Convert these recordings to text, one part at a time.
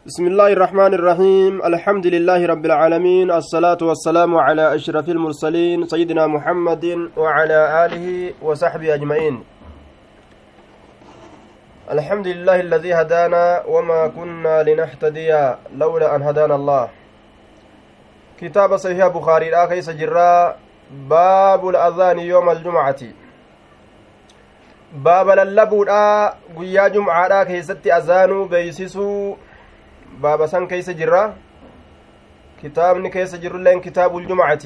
بسم الله الرحمن الرحيم الحمد لله رب العالمين الصلاة والسلام على أشرف المرسلين سيدنا محمد وعلى آله وصحبه أجمعين الحمد لله الذي هدانا وما كنا لنهتدي لولا أن هدانا الله كتاب صحيح بخاري الآخر سجرا باب الأذان يوم الجمعة باب اللبودا قيا جمعة كيست أذانو بيسسو بابا سان كيس جرا كتابني كيس جرو لين كتاب الجمعة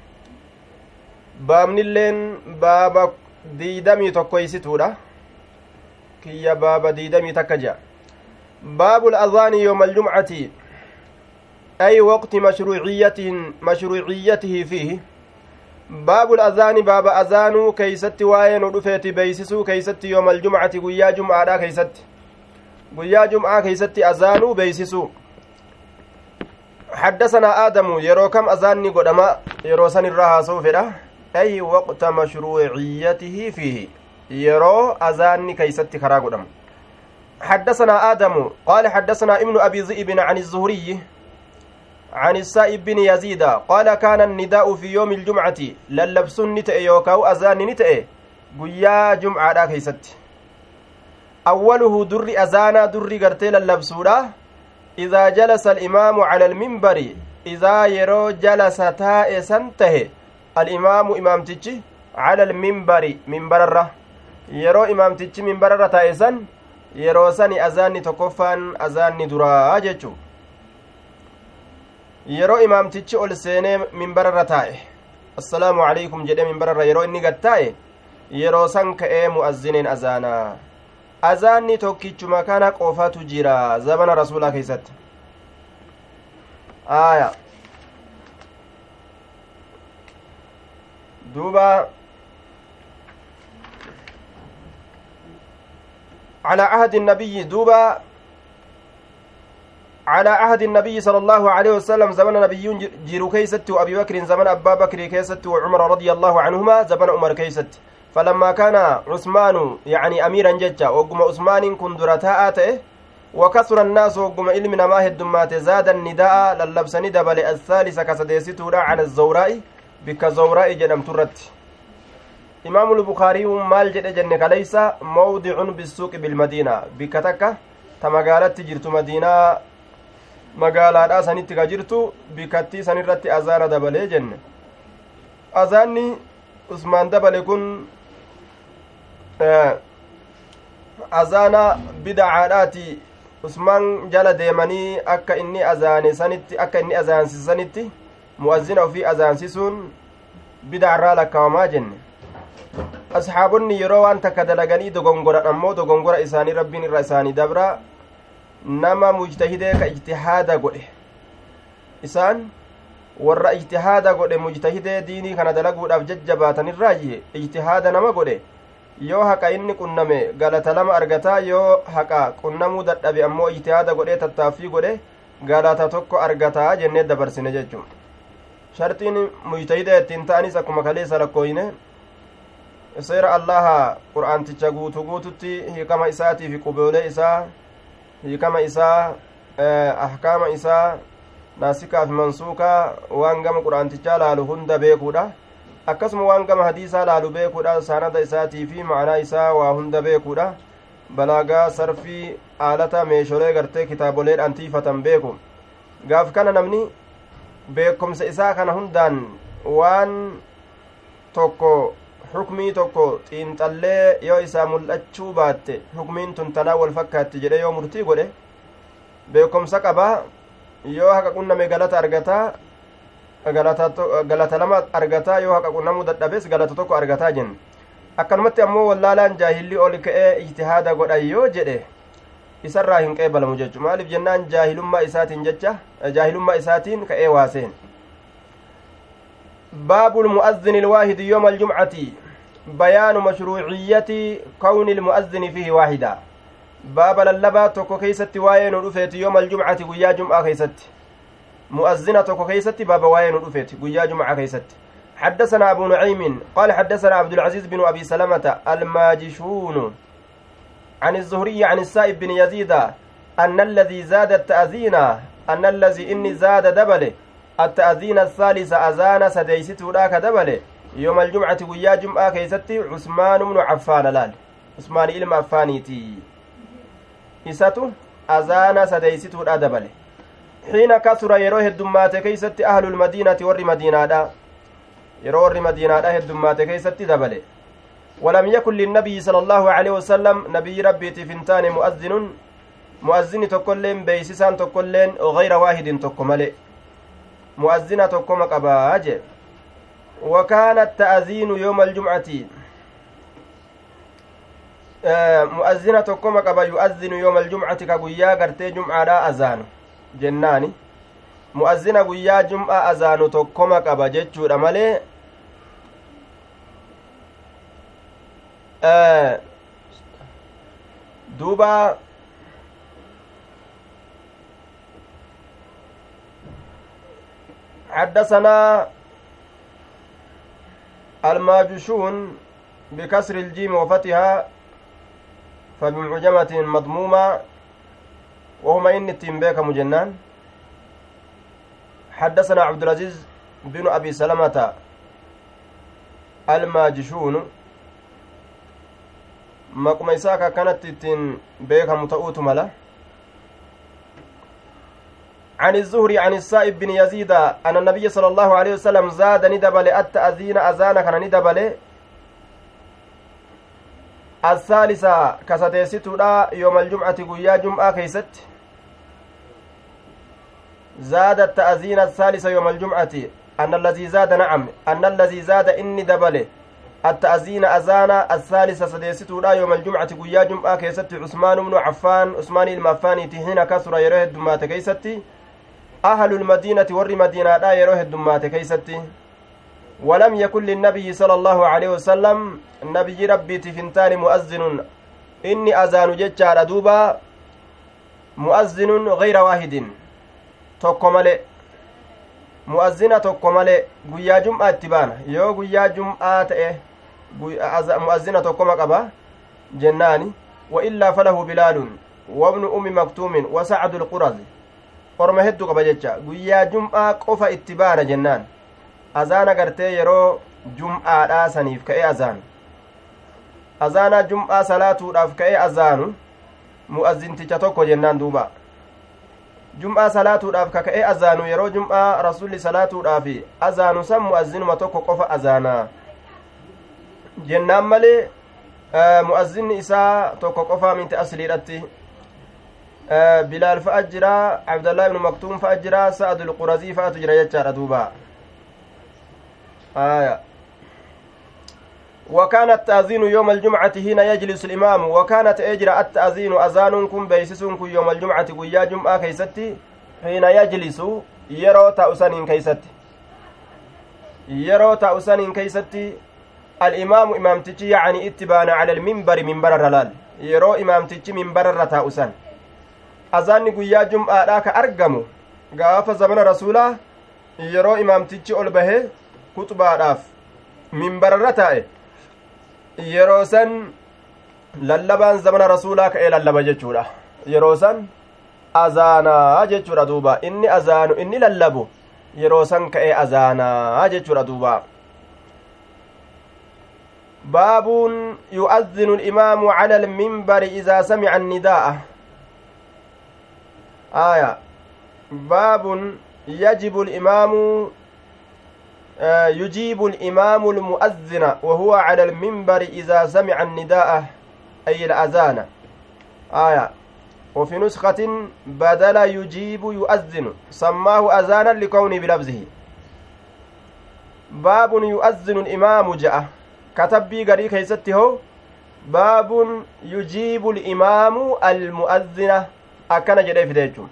بابني لين بابا ديدمي تكويستودا كيا بابا ديدمي تكجا باب الأذان يوم الجمعة أي وقت مشروعيته فيه باب الأذان بابا أذانو كيست واين ودفيت بيسسو كيست يوم الجمعة قيا جمعة كيست guyyaa jum'aa keeysatti azaanuu beeysisu حدثنا آدم يرو كم أذاني قدما يرو سن الرهاسو فدا أي وقت مشروعيته فيه يرو أذاني كيست كرا قدم حدثنا آدم قال حدثنا ابن أبي ذئب عن الزهري عن السائب بن يزيد قال كان النداء في يوم الجمعة للبس نتأي يوكاو أذان نتأي قيا جمعة كيست أوله در أذانا در قرتيل اللبسورة إذا جلس الإمام على المنبر إذا يرو جلس تائسا ته الإمام إمام تجي على المنبر منبر الره يرو إمام تجي منبر الره تائسا يرو سني أذاني تكفان أذاني درا جيجو يرو إمام تجي أول سنة منبر الره تائه السلام عليكم جدي منبر الره يرو إني قد تائه يرو سنك مؤذنين أذانا azaanni tokkichuma kana qofatu jira zabana rasuulaa keessatti aya duuba على عهد النبي دوبا على عهد النبي صلى الله عليه وسلم زمن نبي جيرو كيست وأبي بكر زمن أبا بكر كيست وعمر رضي الله عنهما زمن عمر كيست فلما كان عثمان يعني أميرا ججا وقم عثمان كندرتاء آته وكثر الناس وقم علمنا ما هدمات زاد النداء للبس ندب الثالثة كسديستورا عن الزوراء بك زوراء جنم ترت إمام البخاري مال جد جنك ليس موضع بالسوق بالمدينة بكتك تمقالت جرت مدينة مقالات سنتك جرت بكتي سنرت أزان دبل جن أزاني عثمان دبل كن azaana bid'aadhaati usmaan jala deemanii akka inni azaansisanitti mu'azzina ofii azaansisuun bid'arraa lakkaa'amaa jenne asxaabonni yeroo waan takka dalaganii dogongoran ammoo dogongora isaanii rabbiin irra isaanii dabra nama mujtahidee ka ijtihaada godhe isaan warra ijtihaada godhe mujtahidee diinii kana dalaguudhaaf jajjabaatanirraayi ijtihaada nama godhe yoo haqa inni qunname galata lama argataa yoo haqa qunnamuu dadhabe ammoo ijtihaada godhee tattaaffii godhe galata tokko argataa jennee dabarsine jechuun shartiin mujtahida ittiin ta'anis akkuma kaleessa lakkooyne seera allaha qur'aanticha guututti hiikama isaatii fi quboolee isaa hiikama isaa ahkaama isaa naasikaa fi mansuukaa waan gama qur'aantichaa laalu hunda beekuudha akkasuma waan gama hadiisaa laalu beekuudha sanada isaatii fi ma'anaa isaa waa hunda beekuudha balaagaa sarfii aalata meesholee gartee kitaaboleedhaan tiifatan beeku gaaf kana namni beekumsa isaa kana hundaan waan tokko hukmii tokko xiinxallee yoo isaa mul'achuu baatte hukmiin tun tanaa wal fakkaatti jedhe yoo murtii godhe beekumsa qabaa yoo haqa qunname galata argataa galata lama argataa yoo haqa qunnamuu dadhabes galata tokko argataa jenne akkanumatti ammoo wallaalaan jaahilli ol ka'ee ijtihaada godhan yoo jedhe isarraa hin qeebalamu jechu maaliif jennaan jaahilummaa isaatiin ka'ee waaseen باب المؤذن الواحد يوم الجمعة بيان مشروعية كون المؤذن فيه واحدا باب للبا توكو كيست واين ودفت يوم الجمعة قيا جمعة كيست مؤذنة توكو كيست باب واين ودفت قيا جمعة كيست حدثنا أبو نعيم قال حدثنا عبد العزيز بن أبي سلمة الماجشون عن الزهري عن السائب بن يزيد أن الذي زاد التأذين أن الذي إني زاد دبله التأذين الثالث أذان سديسته ذاك دبله يوم الجمعة ويا جمعة كيستي عثمان بن عفان لال عثمان إلما عفانيتي إساتو أذان سديسته ذا دبله حين كثر يروه الدمات كيستي أهل المدينة ور مدينة دا يروه المدينة دا الدمات كيستي دبله ولم يكن للنبي صلى الله عليه وسلم نبي ربي تفنتان مؤذن تقولين بيسسان تقولين غير واحد تقمل مؤذن تقوم قباج وكان التأذين يوم الجمعة مؤذن تقوم قبا يؤذن يوم الجمعة كقويا قرتي جمعة لا أذان جناني مؤذن قويا جمعة أذان تقوم قبا جتشو رمالي دوبا حدثنا الماجشون بكسر الجيم وفتحها فبمعجمة مضمومة وهما إن التنبيك مجنان حدثنا عبد العزيز بن أبي سلمة الماجشون مقوم إساكا كانت تنبيك متأوت ملا عن الزهري عن السائب بن يزيد أن النبي صلى الله عليه وسلم زاد ندبل التأذين أذان كان ندبل الثالثة كستيستو يوم الجمعة قيا جمعة كيست زاد التأذين الثالثة يوم الجمعة أن الذي زاد نعم أن الذي زاد إني دبل التأذين أذان الثالثة سديستو يوم الجمعة قيا جمعة كيست عثمان بن عفان عثمان المفاني حين كسر يروه الدمات كيستي أهل المدينة ور مدينة لا يروه الدمات كيستي ولم يكن للنبي صلى الله عليه وسلم النبي ربي تفنتان مؤذن إني أذان ججار دوبا مؤذن غير واحد توكمالي مؤذنة توكمالي قيا جمعة تبانا يو قيا جمعة مؤذنة توكما قبا جناني وإلا فله بلال وابن أم مكتوم وسعد القرظي orma hedduu qaba jecha guyyaa jum'aa qofa itti baana jennaan azaana gartee yeroo jum'aadhaa saniif ka'ee azaana jum'aa salaatuudhaaf ka'ee azaanu mu'azzinticha tokko jennaan duuba jum'aa salaatuudhaaf ka'ee azaanu yeroo jum'aa rasulli salaatuudhaaf azaanu san mu'azzinuma tokko qofa azaana jennaan malee mu'azzinni isaa tokko qofa minti asliidhatti بلال فأجرا عبد الله بن مكتوم فأجرا سعد القرزي فأتجرا يجار دوبا وكان التأذين يوم الجمعة هنا يجلس الإمام وكانت أجرا التأذين أذانكم بيسسنكم يوم الجمعة قيا جمعة كيستي حين يجلس يرو تأسن كيستي يرو تأسن كيستي الإمام إمامتي يعني اتبان على المنبر منبر الرلال يرو إمامتي منبر الرتأسن azaanni guyyaa jum'aadhaa ka argamu gaafa zamana rasuulaa yeroo imaamtichi ol bahee kuxubaadhaaf minbararra taa'e yeroo san lallabaan zamana rasuulaa ka'ee lallaba jechuudha yeroo san azaanaa jechuudha duuba inni azaanu inni lallabu yeroo san ka'ee azaanaa jechuudha duuba baabuun yu'adhinu al-imaamu 'ala al-minbari idhaa sami'a an-nidaa'a باب يجب الإمام يجيب الإمام المؤذن وهو على المنبر إذا سمع النداء أي الأذان وفي نسخة بدل يجيب يؤذن سماه أذانا لكونه بلفظه باب يؤذن الإمام جاء كتب بي قريق كيسته باب يجيب الإمام المؤذن akkana jedhee fide jechuun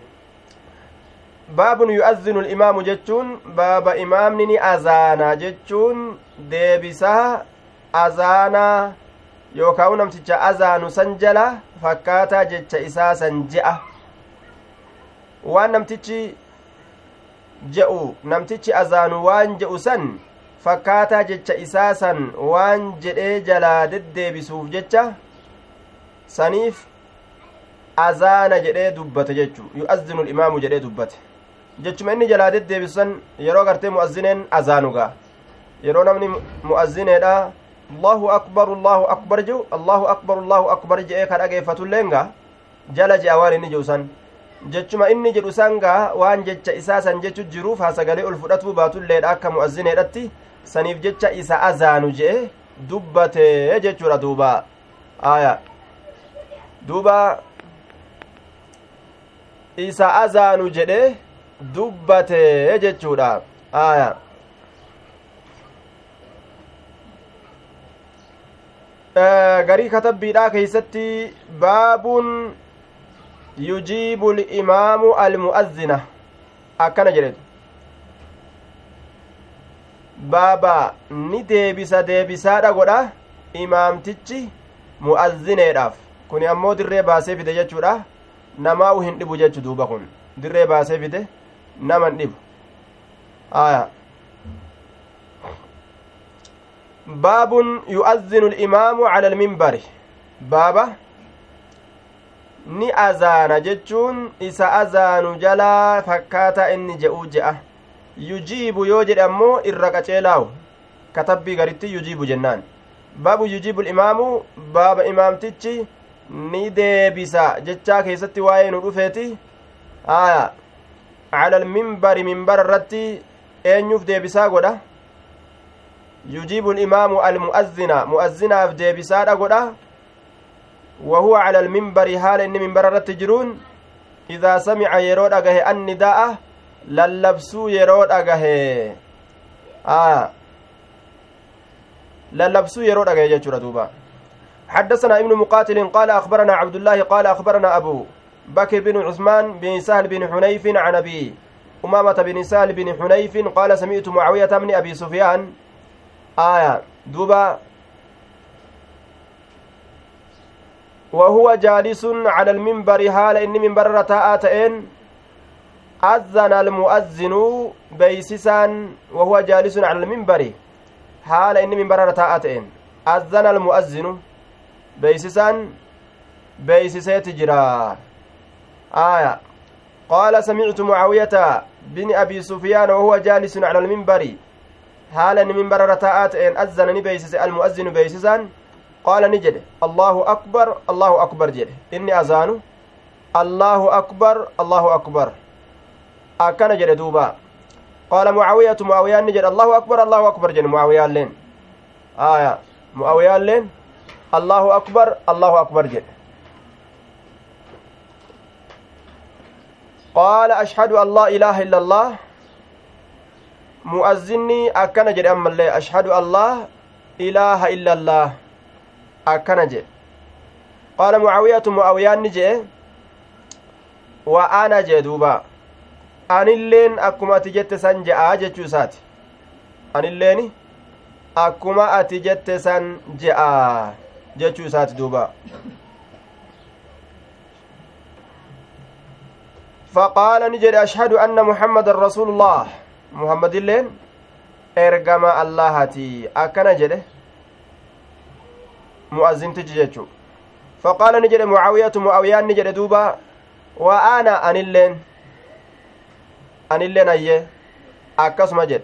baabun yu'adhinu al-imaamu jechuun baaba imaamni ni azaana jechuun deebisaa azaanaa yookaan namticha azaanu san jala fakkaataa jecha isaa san je'a waan namtichi je'u namtichi azaanu waan je'u san fakkaataa jecha isaa san waan jedhee jalaa deddeebisuuf jecha saniif azaana jedhee dubbate jechuu yu'azzinu imaamu jedhee dubbate jechuma inni jalaa deddeebisan yeroo gartee mu'azzineen azaanugaa yeroo namni mu'azzineedha allahu akbar jiru allahu akbar jedhee ka dhageeffatulleen jala je'a waan inni jedhu san jechuma inni jedhu san waan jecha isaa san jechu jiruuf sagalee ol fudhatuu baatulleedha akka mu'azzineedhatti saniif jecha isa azaanu jedhe dubbate jechuudha duuba isa azaanu jedhe dubbate jechuudha garii katabbiidhaa keeysatti baabun yujiibu imaamu almu'azzina akkana jedhetu baaba ni deebisaadha godha imaamtichi mu'azzineedhaaf kuni ammoo dirree baasee fide jechuudha namaa hin dhibu jechu duuba kun dirree baasee fide naman dhibu baabun yu'azzinu imaamu cala alminbari baaba ni azaana jechuun isa azaanu jalaa fakkaata inni je'uu je'a yujiibu yoo jedhe ammoo irra qaceelaawu katabbii garitti yujiibu jennaan baabu yujiibu imaamu baaba imaamtichi ni deebisa jechaa keessatti waa'ee nu dhufeeti cala alminbari minbara irratti eenyuuf deebisaa godha yujiibu imaamu almu'azzina mu'azzinaaf deebisaadha godha وهو على المنبر حال إن منبر الرتجرون إذا سمع يرود أجه النداء للبسو يرود أجه للبسو يرود أجه يجور دوبا حدثنا ابن مقاتل قال أخبرنا عبد الله قال أخبرنا أبو بكر بن عثمان بن سهل بن حنيف عن أبي أمامة بن سهل بن حنيف قال سمعت معاوية بن أبي سفيان دوبا وهو جالس على المنبر حال إن منبر رتاءتين أذن المؤذن بيسسان وهو جالس على المنبر حال إن منبر رتاءتين أذن المؤذن بيسسان بيسسات جرا قال سمعت معاوية بن أبي سفيان وهو جالس على المنبر حال إن منبر رتاءتين أذن بيسس المؤذن بيسسان قال نجد الله أكبر جد إني أذان الله أكبر أكن جد دوبا قال معاوية نجد الله أكبر جد معاوية لين معاوية لين الله أكبر جد قال أشهد أن لا إله إلا الله مؤذني أكن جد أما اللي أشهد أن لا إله إلا الله akkana jedhe qaala mucaawiyaan ni jedhe wa ana jee duuba anilleen akkuma ati jette san je'aa jechuu isaati anilleen akkuma ati jette san je'aa jechuu isaati duuba faqaala ni jedhe ashhadu anna muhammadan rasuulullah muhammadilleen ergama allahati akkana jedhe mu'azzintichi jechu faqaala ni jedhe mucaawiyaan ni jedhe duuba wa ana anilleen ayye akkasuma jedhe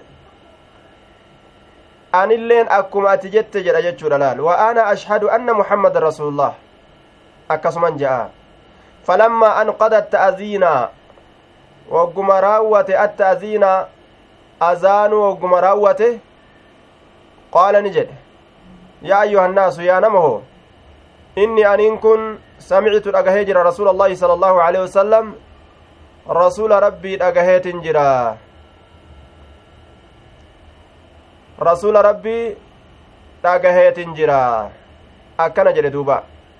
anilleen akkuma ati jette jedha jechuudha laal wa ana ashhadu anna muhammadan rasuulullah akkasuman je'a falammaa anqada atta'aziina wagguma raawwate atta'aziina azaanu wagguma raawwate qaala ni jedhe يا أيها الناس يا نمه إني أن كن سمعت الأجهجر رسول الله صلى الله عليه وسلم رسول ربي الأجهيت جرا رسول ربي الأجهيت جرا أكن جلدوبا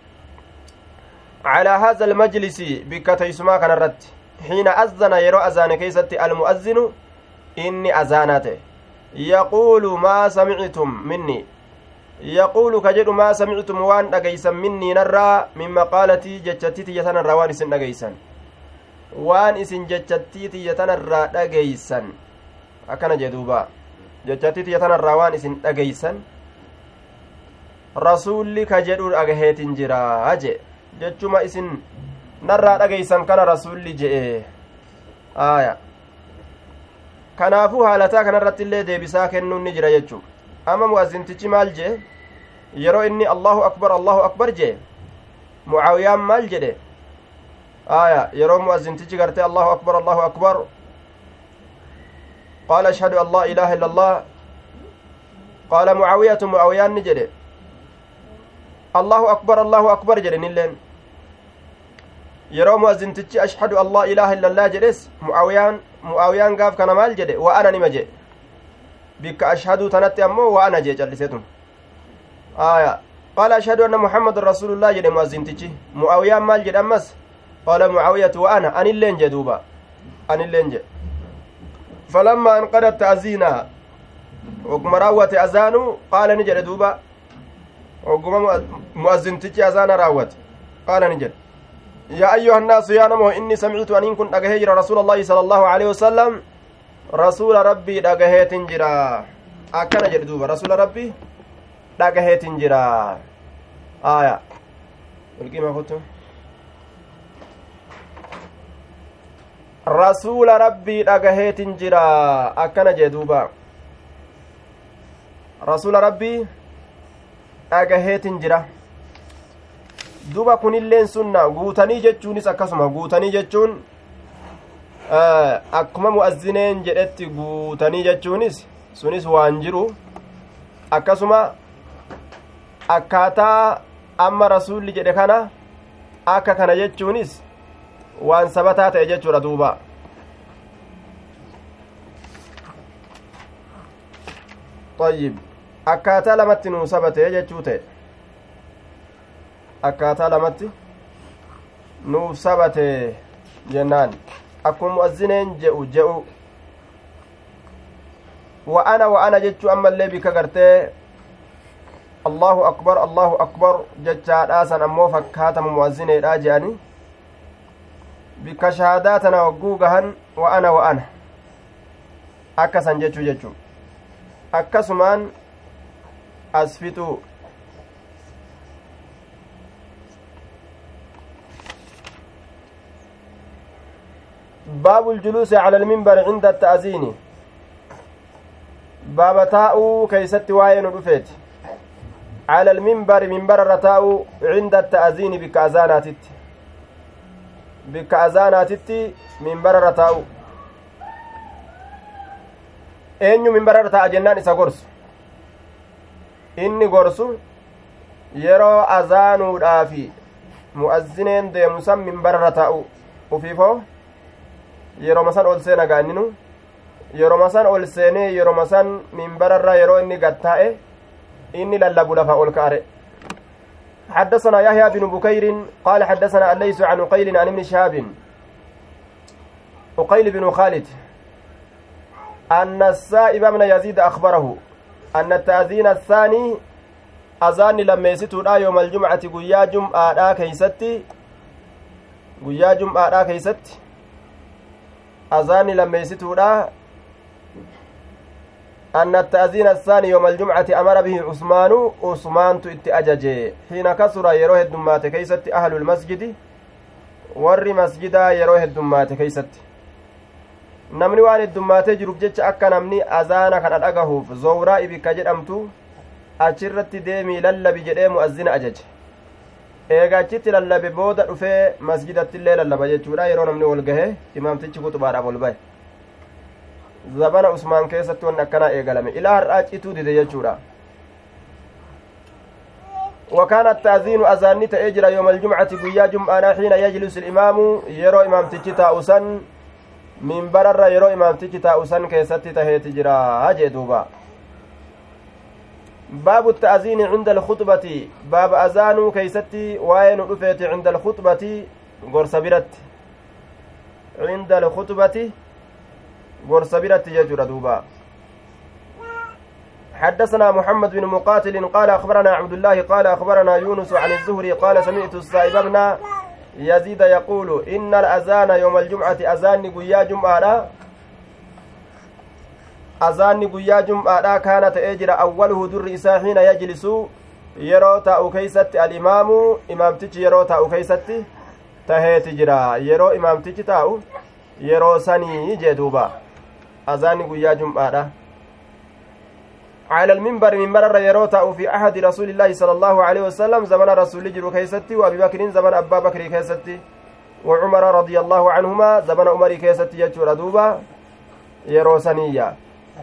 على هذا المجلس بكتي سما كان الرد حين أذن يرو أذان كيست المؤذن إني أذانته يقول ما سمعتم مني يقول كجد ما سمعتم وان دغيسن مني نرى من مقالتي جچتيتي يتنرى وان اسن دغيسن وان اسن جچتيتي يتنرى دغيسن اكن جدوبا جچتيتي يتنرى وان اسن دغيسن رسول كجدور اغهيتين جرا اجه جچما اسن narraa dhageysan kana rasulli je'e aya kanaafuu haalataa kanarratti illee deebisaa kennuun ni jira jechuu ama mu'azzintichi maal jee yeroo inni allahu akbar jee mucaawiyaan maal jedhe aya yeroo mu'azzintichi gartee allahu akbar qaala ashhadu an laa ilaaha illa allah qaala mucaawiyaan ni jedhe allahu akbar jedhe nilleen yeroo mu'azzintichi ashhadu an laa ilaaha illa allah jedhes mu'aawiyaan gaaf kana maal jedhe wa ana nima jedhe bikka ashhaduu tanatti ammoo wa ana jee callisetun aya qaala ashhadu anna muhammadan rasulullah jedhe mu'azzintichi mu'aawiyaan maal jedhe ammas qaala mucaawiyatu wa ana anilleen jedhe duuba anilleen jedhe falamma anqadat ta'ziina oguma raawwate azaanu qaala ni jedhe duuba oguma mu'azzintichi azaana raawwate qaala ni jedhe yaa ayyuha annaasu yaa namoo inni samictu aniin kun dhagahee jira rasuula allaahi sala allahu aleyhi wasalam rasuula rabbii dhagaheetin jira akkana jedhe duuba rasuula rabbii dhagaheetin jira aya ulqiima kuttu rasuula rabbii dhagaheetin jira akkana jedhe duuba rasuula rabbii dhagaheetin jira duba kunilleen sunna guutanii jechuunis akkasuma guutanii jechuun akkuma mu'azzineen jedhetti guutanii jechuunis sunis waan jiru akkasuma akkaataa amma rasuulli jedhe kana akka kana jechuunis waan sabataa ta'e jechuudha duuba طيب akkaataa lamatti nuu sabate jechuu ta'e akkaataa lamatti nuuf sabate jennaan akkuma mu'azzineen je'u wa ana jechuu ammallee bika gartee allahu akbar jechaadhaa san ammoo fakkaatama mu'azzineedhaa je'ani bika shahaadaa tana wagguu gahan wa ana akkasan jechuu akkasumaan as fixuu باب الجلوس على المنبر عند التأذين باب تاء كيست واين رفيت على المنبر منبر الرتاء عند التأذين بك أذاناتت منبر الرتاء eenyu minbararra ta'a jennaan isa gorsu inni gorsu yeroo azaanuudhaafi mu'azzineen deemu san minbararra taa'u ufiifoo yeroo san ol seena gaanninu yeroo san ol seenee yeroo san minbararra yeroo inni gattaa'e inni lallabu lafa ol ka'are حدثنا يحيى بن بكير قال حدثنا الليث عن عقيل عن ابن شهاب عقيل بن خالد أن السائب بن يزيد أخبره أن التأذين الثاني أذان لما يستو يوم الجمعة قيا جمعة كيست أذان لما يستو أن التأذين الثاني يوم الجمعة أمر به عثمان تأجج حين كسر يروه الدمات كيست أهل المسجد ور مسجدا يروه الدمات كيست namni waan heddummaatee jiruuf jecha akka namni azaana kana dhagahuuf zowraa ibikka jedhamtu achirratti deemii lallabi jedhee mu'azzina ajaje eega achitti lallabe booda dhufee masjidatti illee lallaba jechuudha yeroo namni ol gahe imaamtichi kuxubaadhaaf ol bahe zabana usmaan keessatti wanni akkanaa eegalame ilaa har'aa cituu dide jechuudha وكان التأذين أذان تأجر يوم الجمعة قيا جمعة حين يجلس الإمام يرو إمام تجتا أسن من برر يرو إمام تجتا أسن كيست تهيت جرا هجي دوبا باب التأذين عند الخطبة باب أذان كيستي وين رفيت عند الخطبة غرسبرت عند الخطبة غرسبرت يجر دوبا حدثنا محمد بن مقاتل قال أخبرنا عبد الله قال أخبرنا يونس عن الزهري قال سمعت السائب بن يزيد يقول إن الأذان يوم الجمعة أذان قيا جمعة أذان قيا جمعة كانت أجر أوله در إسا حين يجلس يرو تاء كيست الإمام إمام تجي يرو تاء كيست taheeti jira yeroo imaamtichi taa'u yeroo sanii jee duuba azaanni guyyaa jum'aadha على المنبر منبر يروتا في أحد رسول الله صلى الله عليه وسلم زمن رسول جرو كيستي وأبي بكر زمن أبا بكر كيستي وعمر رضي الله عنهما زمن عمر كيستي يجور دوبا يروسانية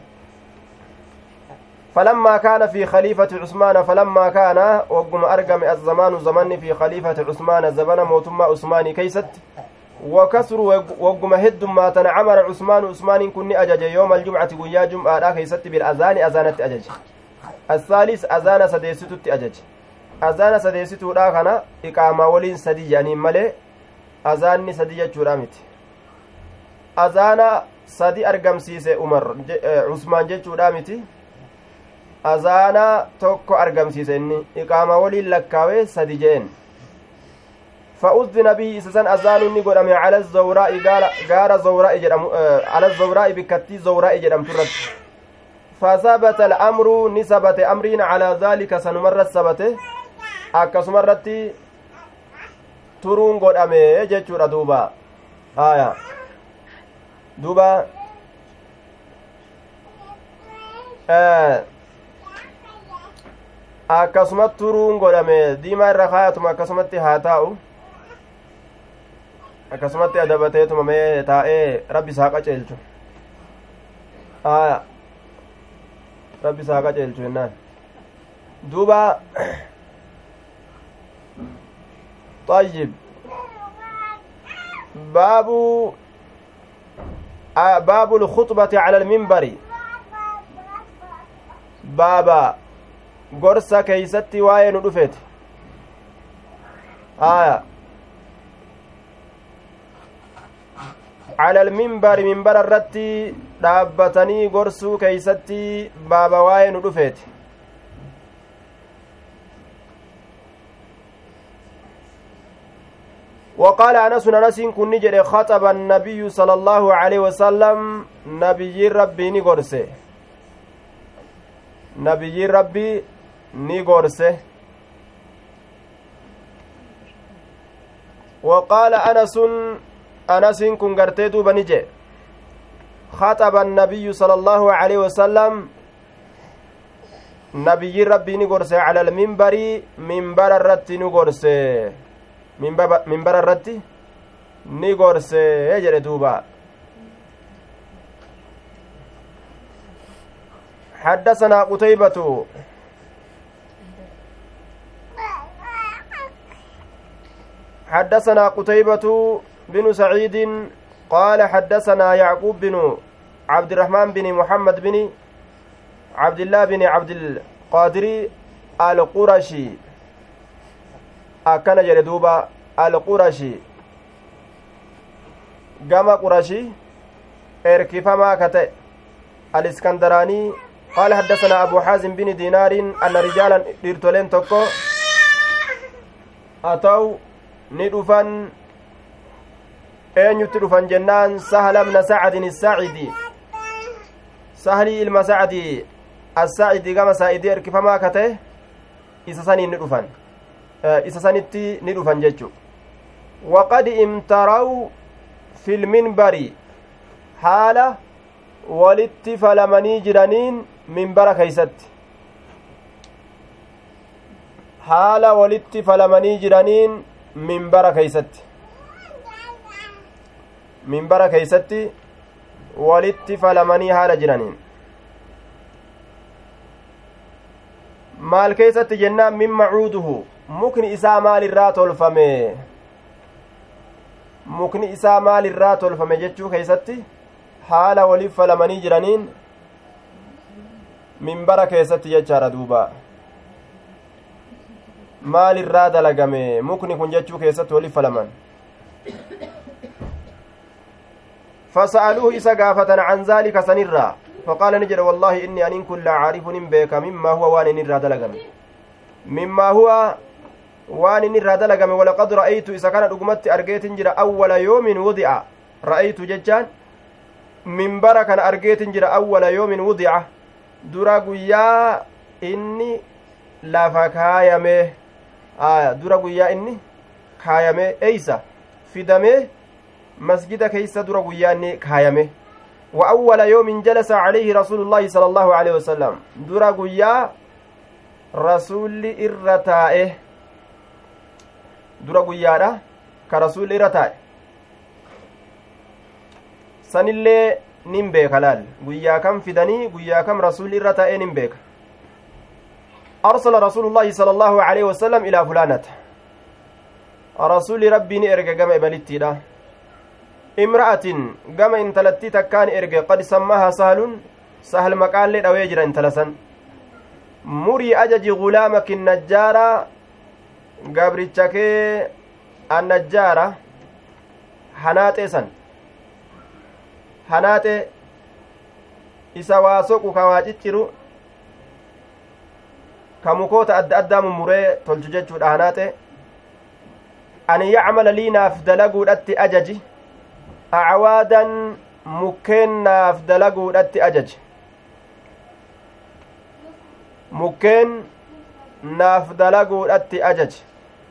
فلما كان في خليفة عثمان فلما كان وقم أرقم الزمان زمن في خليفة عثمان زمن موتما عثمان كيست وكسر وقم هد ما تنعمر عثمان كن أجج يوم الجمعة ويا جمعة كيست بالأذان أذانة أجج الثالث أذان سديستو أجج أذان سديستو راكنا إقامة ولين سدي يعني ملي أذان سدي جرامت أذان sadi argamsiise umar usmaan jechuudha miti azaana tokko argamsiise inni iqaama waliin lakkaawee sadi jeen fa'udhina bihi isa san azaanu inni godhame ala zawraa'i gaara zawraa'i jedhamu ala zawraa'i bikkattii zawraa'i jedhamtu irratti fasabata al'amru ni sabate amriin ala dhaalika sanumarratti sabate akkasumarratti turuun godhame jechuudha duuba aya duuba akkasumatti turuun godhame diimaa irra kaayatuma akkasumatti haa taa'u akkasumatti adabateetuma mee taa'ee rabbi isaa qaceelchu rabbi isaa qaceelchu jennaan duuba طيب باب الخطبة على المنبر بابا غرسة كيستي واين ودفت على المنبر منبر الرتي دابتني غرسو كيستي بابا واين ودفت وقال أنس كن نجري خطب النبي صلى الله عليه وسلم نبي ربي نغرسه نبي ربي نغرسه وقال أنس كن غرتي دوبا نجي خطب النبي صلى الله عليه وسلم نبي ربي نغرسه على المنبر منبر الرت نغرسه منبر الرتي نيغورس يجري دوبا حدثنا قتيبة بن سعيد قال حدثنا يعقوب بن عبد الرحمن بن محمد بن عبد الله بن عبد القادر القرشي akkana jedhe duuba alqurashi gama qurashi erkifamaa ka ta'e aliskandaraanii qaala haddasanaa abu haazim bini diinaariin anna rijaalan dhiirtoleen tokko ataw ni dhufan eenyutti dhufan jennaan sahla bna sacdin isaacidi sahlii ilma sacdi assaacidi gama saa'idii erkifamaa ka ta'e isa saniin ni dhufan isa sanitti ni dhufan jechu waqad imtaraw fil minbari haala walitti falamanii jiraniin minbara keeysatti haala walitti falamanii jiraniin minbara keeysatti walitti falamanii haala jiraniin maal keeysatti jennaan min macuuduhu mukni isaa maal irraa tolfame jechuu keeysatti haala waliif falamanii jiraniin minbara keessatti jechaadha duuba maal irraa dalagame mukni kun jechuu keessatti waliif falaman فسألوه إسا قافة عن ذلك سنرا فقال نجد والله إني أن كل عارف بك مما هو وان نرى دلقم مما هو waan inni irraa dalagame walaqad ra'aytu isa kana dhugumatti argeetin jira awwala yoomin wudi'a ra'aytu jechaan minbara kana argeetin jira awwala yoomin wudi'a dura guyyaa inni lafa kaayame dura guyyaa inni kaayame eeysa fidame masjida keeysa dura guyyaanni kaayame wa awwala yawmin jalasa alayhi rasuulullaahi sala allaahu aleyhi wasalam dura guyyaa rasuulli irra taa'e dura guyyaadha ka rasuulli irra taa'e sanillee nin beeka laal guyyaa kam fidanii guyyaa kam rasuulli irra taa'e nin beeka arsala rasuulullaahi sala allaahu aleyhi wasalam ilaa fulaanata rasuulli rabbiin erge gama ebalittiidha imra'atin gama intalattii takkaan erge qad sammaha sahlun sahal maqaallee dhawee jira intala san murii ajaji gulaamaki najjaara gabricha kee annajjaara hanaaxee san hanaaxee isa waa soqu ka waa cicciru ka mukoota adda addaa mummuree tolchu jechuudha hanaaxee an yacmala liinaaf dalaguudhatti ajaji acwaadan mukkeennaaf dalaguudhatti ajaji mukkeen naaf dalaguudhatti ajaji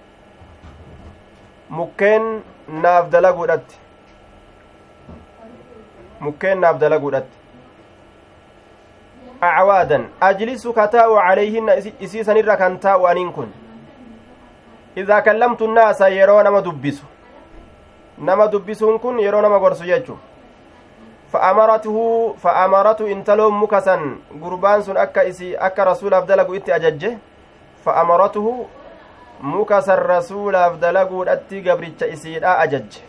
mukkeen naaf dalaguudhatti mukkeen naaf dalaguudhatti acwaadan ajlisu ka taa'u calayhinna isiisan irra kan taa'u aniin kun idaa kallamtu nnaasa yeroo nama dubbisu nama dubbisuun kun yeroo nama gorsu jechu fa'amaratu intaloon muka san gurbaan sun akka rasuulaaf dalagu itti ajajje fa'amaratuhu muka san rasuulaaf dalaguudhatti gabricha isiidha ajajje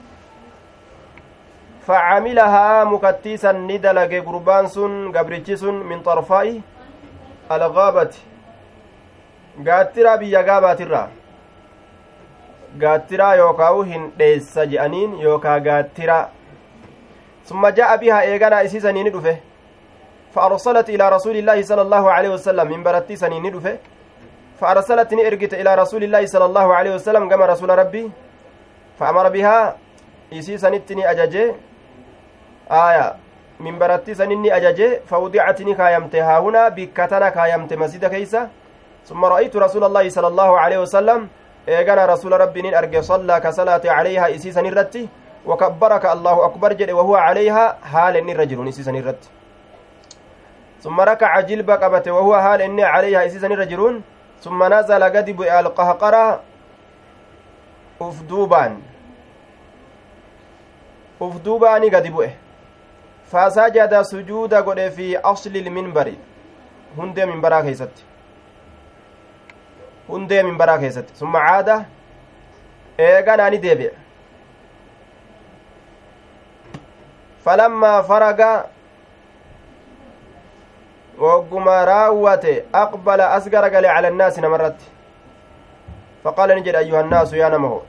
facamilahaa mukattii san ni dalage gurbaan sun gabrichi sun min xarfaa'i algaabati gaattiraa biyya gaabaatirraa gaattiraa yookaawu hin dheessa je'aniin yookaa gaattiraa summa jaa'a bihaa eeganaa isii sanii ni dhufe فأرسلت إلى رسول الله صلى الله عليه وسلم من برتي سنين ندفه فأرسلت نرجت إلى رسول الله صلى الله عليه وسلم كما رسول ربي فأمر بها إسي سنتني أججي آية من برتي سنيني أججي فوضعتني كايمتها هنا بكتنا كايمت مسجد كيسة ثم رأيت رسول الله صلى الله عليه وسلم إيغانا رسول ربي أرجي صلى كصلاة عليها إسي سنرتي وكبرك الله أكبر جل وهو عليها حال إني رجل إسي سنرتي ثم ركع جلب قبته وهو حال إني عليها إسي سنرجلون ثم نزل قدب القهقرة أفدوبان قدبه فسجد سجود قد في أصل المنبر هندي من براكيست ثم عاد إيغانا ندبع فلما فرغ وقما راوته أقبل أسقر قال على الناس نمرت فقال نجد أيها الناس يا نمه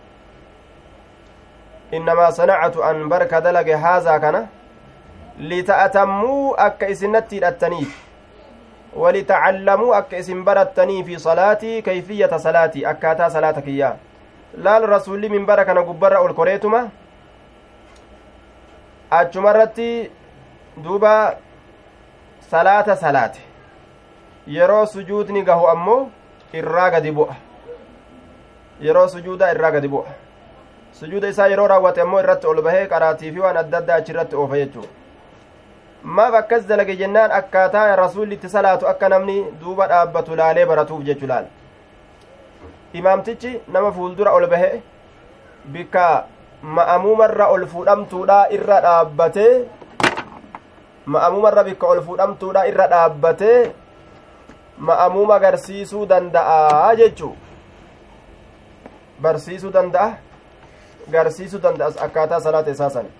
إنما صنعت أن برك دلق هذا كان لتأتموا أك إسنتي التنيف ولتعلموا أك إسن برتني في صلاتي كيفية صلاتي أكاتا صلاتك إياه لا الرسول من بركة نقبر الكوريتما أجمرتي دوبا salaate yeroo sujuudni gahu ammoo irraa gadi bu'a yeroo sujuuda irraa gadi bu'a sujuuda isaa yeroo raawwate ammoo irratti ol bahee qaraatii fi waan adda addaa achirratti oofa jechuudha maaf akkas dalage jennaan akkaataa rasuulli itti salaatu akka namni duuba dhaabbatu laalee baratuuf jechuu laal imaamtichi nama fuuldura ol bahee bikka ma'amuumarra ol fuudhamtuudha irra dhaabbatee ma'amuumarra bikka ol fuudhamtuudha irra dhaabbatee ma'amuuma garsiisuu danda'a jechuu barsiisuu danda'a garsiisuu danda'a akkaataa salaata isaa san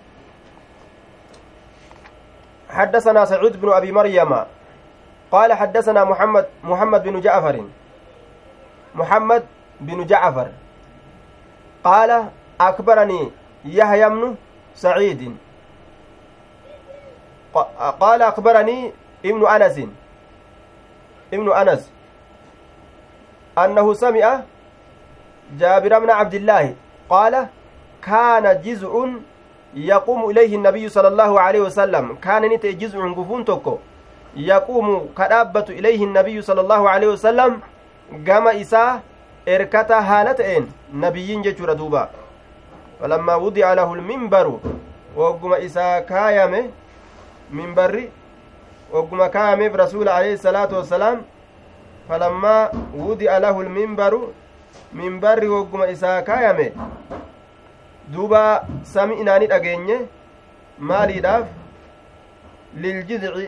حدثنا سعود بن أبي مريم قال حدثنا محمد بن جعفر قال أكبرني يحيى بن سعيد قال أخبرني ابن أنس أنه سمع جابر بن عبد الله قال كان جزء يقوم إليه النبي صلى الله عليه وسلم كان نتي جزء غفون توكو يقوم كدابة إليه النبي صلى الله عليه وسلم قام إساء إركتا هالتين نبيين جيشور دوبا falammaa wudi'a lahu lminbaru wogguma isaa kaayame minbarri wogguma kaayameef rasuula alayhi salaatu wassalaam falammaa wudi'a lahu lminbaru minbarri wogguma isaa kaayame duuba sami'naa ni dhageenye maaliidhaaf liljizci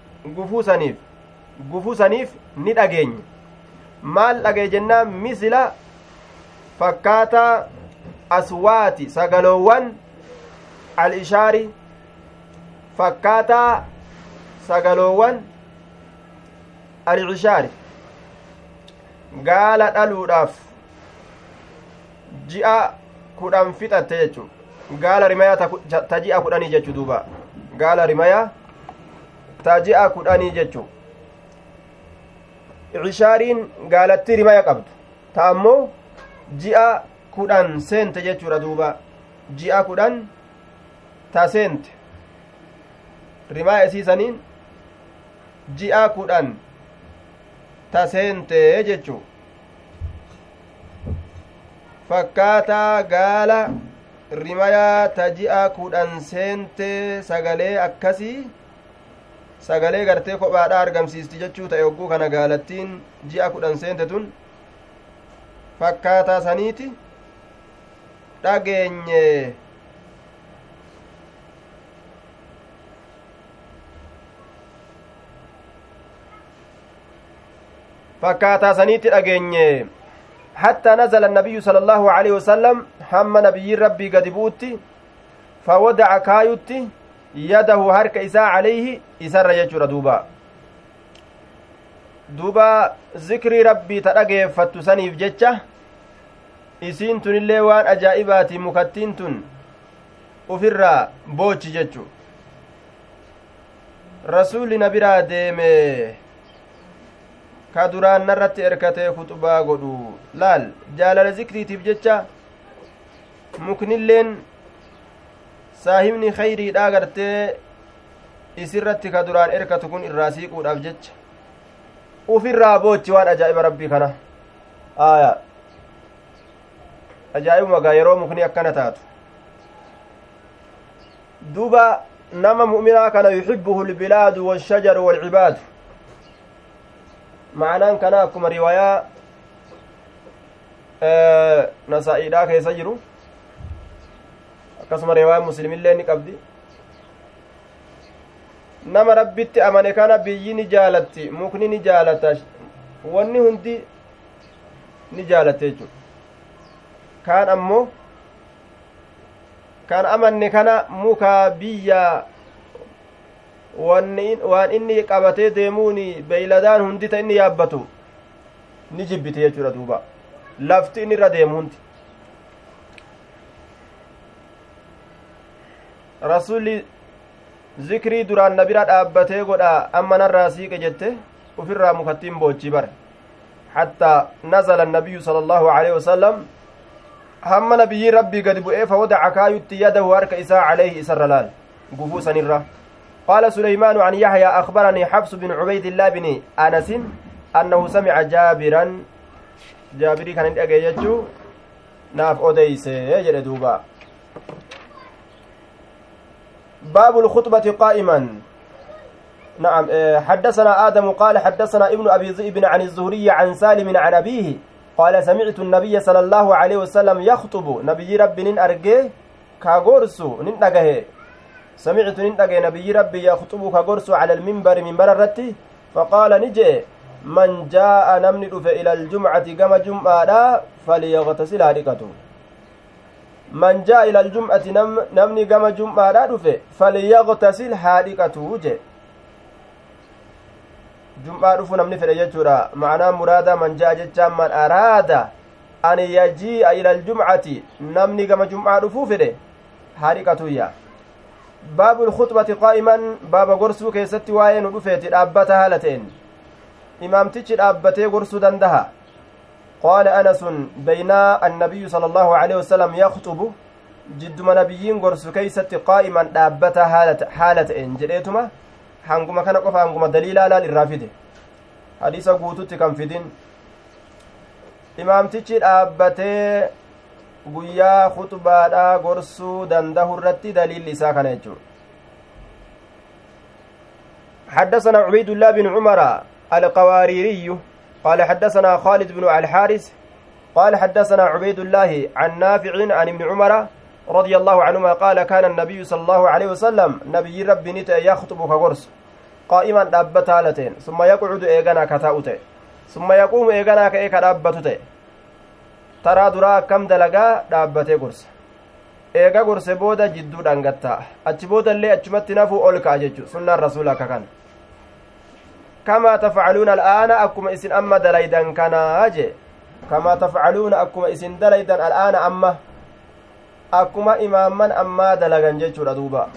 gufuu saniif ni dhageenye maal dhagee jennaan misila fakkaataa aswaati sagaloowwan al-ishaari fakkaataa sagaloowwan al-ishaari gaala dhaluudhaaf ji'a 10 fixatte jechuun gaala rimayaa ta ji'a 10 jechuu duuba gaala rimayaa ta ji'a 10 jechuu ishaariin gaalatti rimaya qabdu ta ammoo ji'a 10 seente jechuudha duuba ji'a 10 ta seente rimaa isiisaniin ji'a 10 ta seente jechuu fakkaataa gaala rimayaa ta ji'a 10 seente sagalee akkasii sagalee gartee kophaadhaa argamsiisti jechuu ta'e hogguu kana gaalattiin ji'a 10 seente tun fakkaataa saniiti dhageenye fakkaataa saniitti dhageenye حتى نزل النبي صلى الله عليه وسلم هم نبي ربي قد بوتي فودع كايوتي يده هرك إساء عليه إسر يجر دوبا ذكر ربي ترقى فتسني في جتة إسين تن اللي وان أجائبات مكتين تن أفر بوچ جتشو رسول نبرا ديمه ka duraan narratti erkatee kutubaa godhu laal jaalala zikriitiif jecha muknilleen saahibni khayriidhaa gartee isirratti ka duraan erkatu kun irraa siiquudhaaf jecha ufirraa boochi waan ajaa'iba rabbii kana aya ajaa'ibuma gaa yeroo mukni akkana taatu duuba nama mu'minaa kana yuhibbuhu lbilaadu walshajaru walcibaadu معنى كان أكما رواية نسائيدا كيسا جرو أكسما رواية مسلم اللي نقبدي نما ربيت أماني كان بيي نجالتي مكني نجالتا واني هندي نجالتي جو كان أمو كان أماني كان موكا بيا waan inni qabatee deemuuni beeyladaan hundi ta inni yaabbatu ni jibbite jechuudha duuba lafti inni irra deemu hundi rasulli zikrii duraan nabira dhaabbatee godha amma narraa siiqe jette ufirraa mukattiin boochii bare حتى نزل النبي صلى الله عليه وسلم هم نبي ربي قد بؤه فوضع كايت يده وارك إساء عليه إسر لال قفوسا الرّ قال سليمان عن يحيى أخبرني حفص بن عبيد الله بن أنس أنه سمع جابري كان يجو ناف أوديس يجري دوبا باب الخطبة قائما نعم حدثنا آدم قال حدثنا ابن أبي ذئب عن الزهري عن سالم عن أبيه قال سمعت النبي صلى الله عليه وسلم يخطب نبي رب أرجه كغورسو ننتقه سمعت ننتقى نبي ربي يخطب كغرس على المنبر منبر الرتي فقال نجي من جاء نمن دف إلى الجمعة كما جمعة فليغتسل هارقته من جاء إلى الجمعة نمن كما جمعة دف فليغتسل هارقته جي جمعة دف نمن فريجورا معنى مراد من جاء جتام من أراد أن يجيء إلى الجمعة نمن كما جمعة دف فره هارقته يا باب الخطبة قائما باب غرسو كيست واين ودفيت دابتها هالتين امامتيش دابته غرسو دندها قال انس بين النبي صلى الله عليه وسلم يخطب جد نبيين غرسو كيست قائما دابتها حالتين جديتما hanguma kana qofa hanguma daliilaa laal irraa fide hadiisa guututti kan fidin imaamtichi dhaabbatee guyyaa khutbaadhaa gorsuu dandahu irratti daliilli isaa kana jechuudha. حدثنا عبيد الله بن عمر القواريري قال حدثنا خالد بن الحارث قال حدثنا عبيد الله عن نافع عن ابن عمر رضي الله عنهما قال كان النبي صلى الله عليه وسلم نبي ربي نت يخطب كغرس قائما دابتا لتين ثم يقعد ايغنا كتاوته ثم يقوم ايغنا كدابتته ترى درا كم دلغا دابته غرس eega gorse booda jidduudhaan gattaa achi boodallee achumatti nafuu ol ka'a jechuudha sunnaan rasuulaa akka kana kamaa tafcaluuna al'aana akkuma isin amma dalaydan kanaa jee kamaa tafcaluuna akkuma isin dalaydan al'aana amma akkuma imaamman ammaa dalagan jechuudha duuba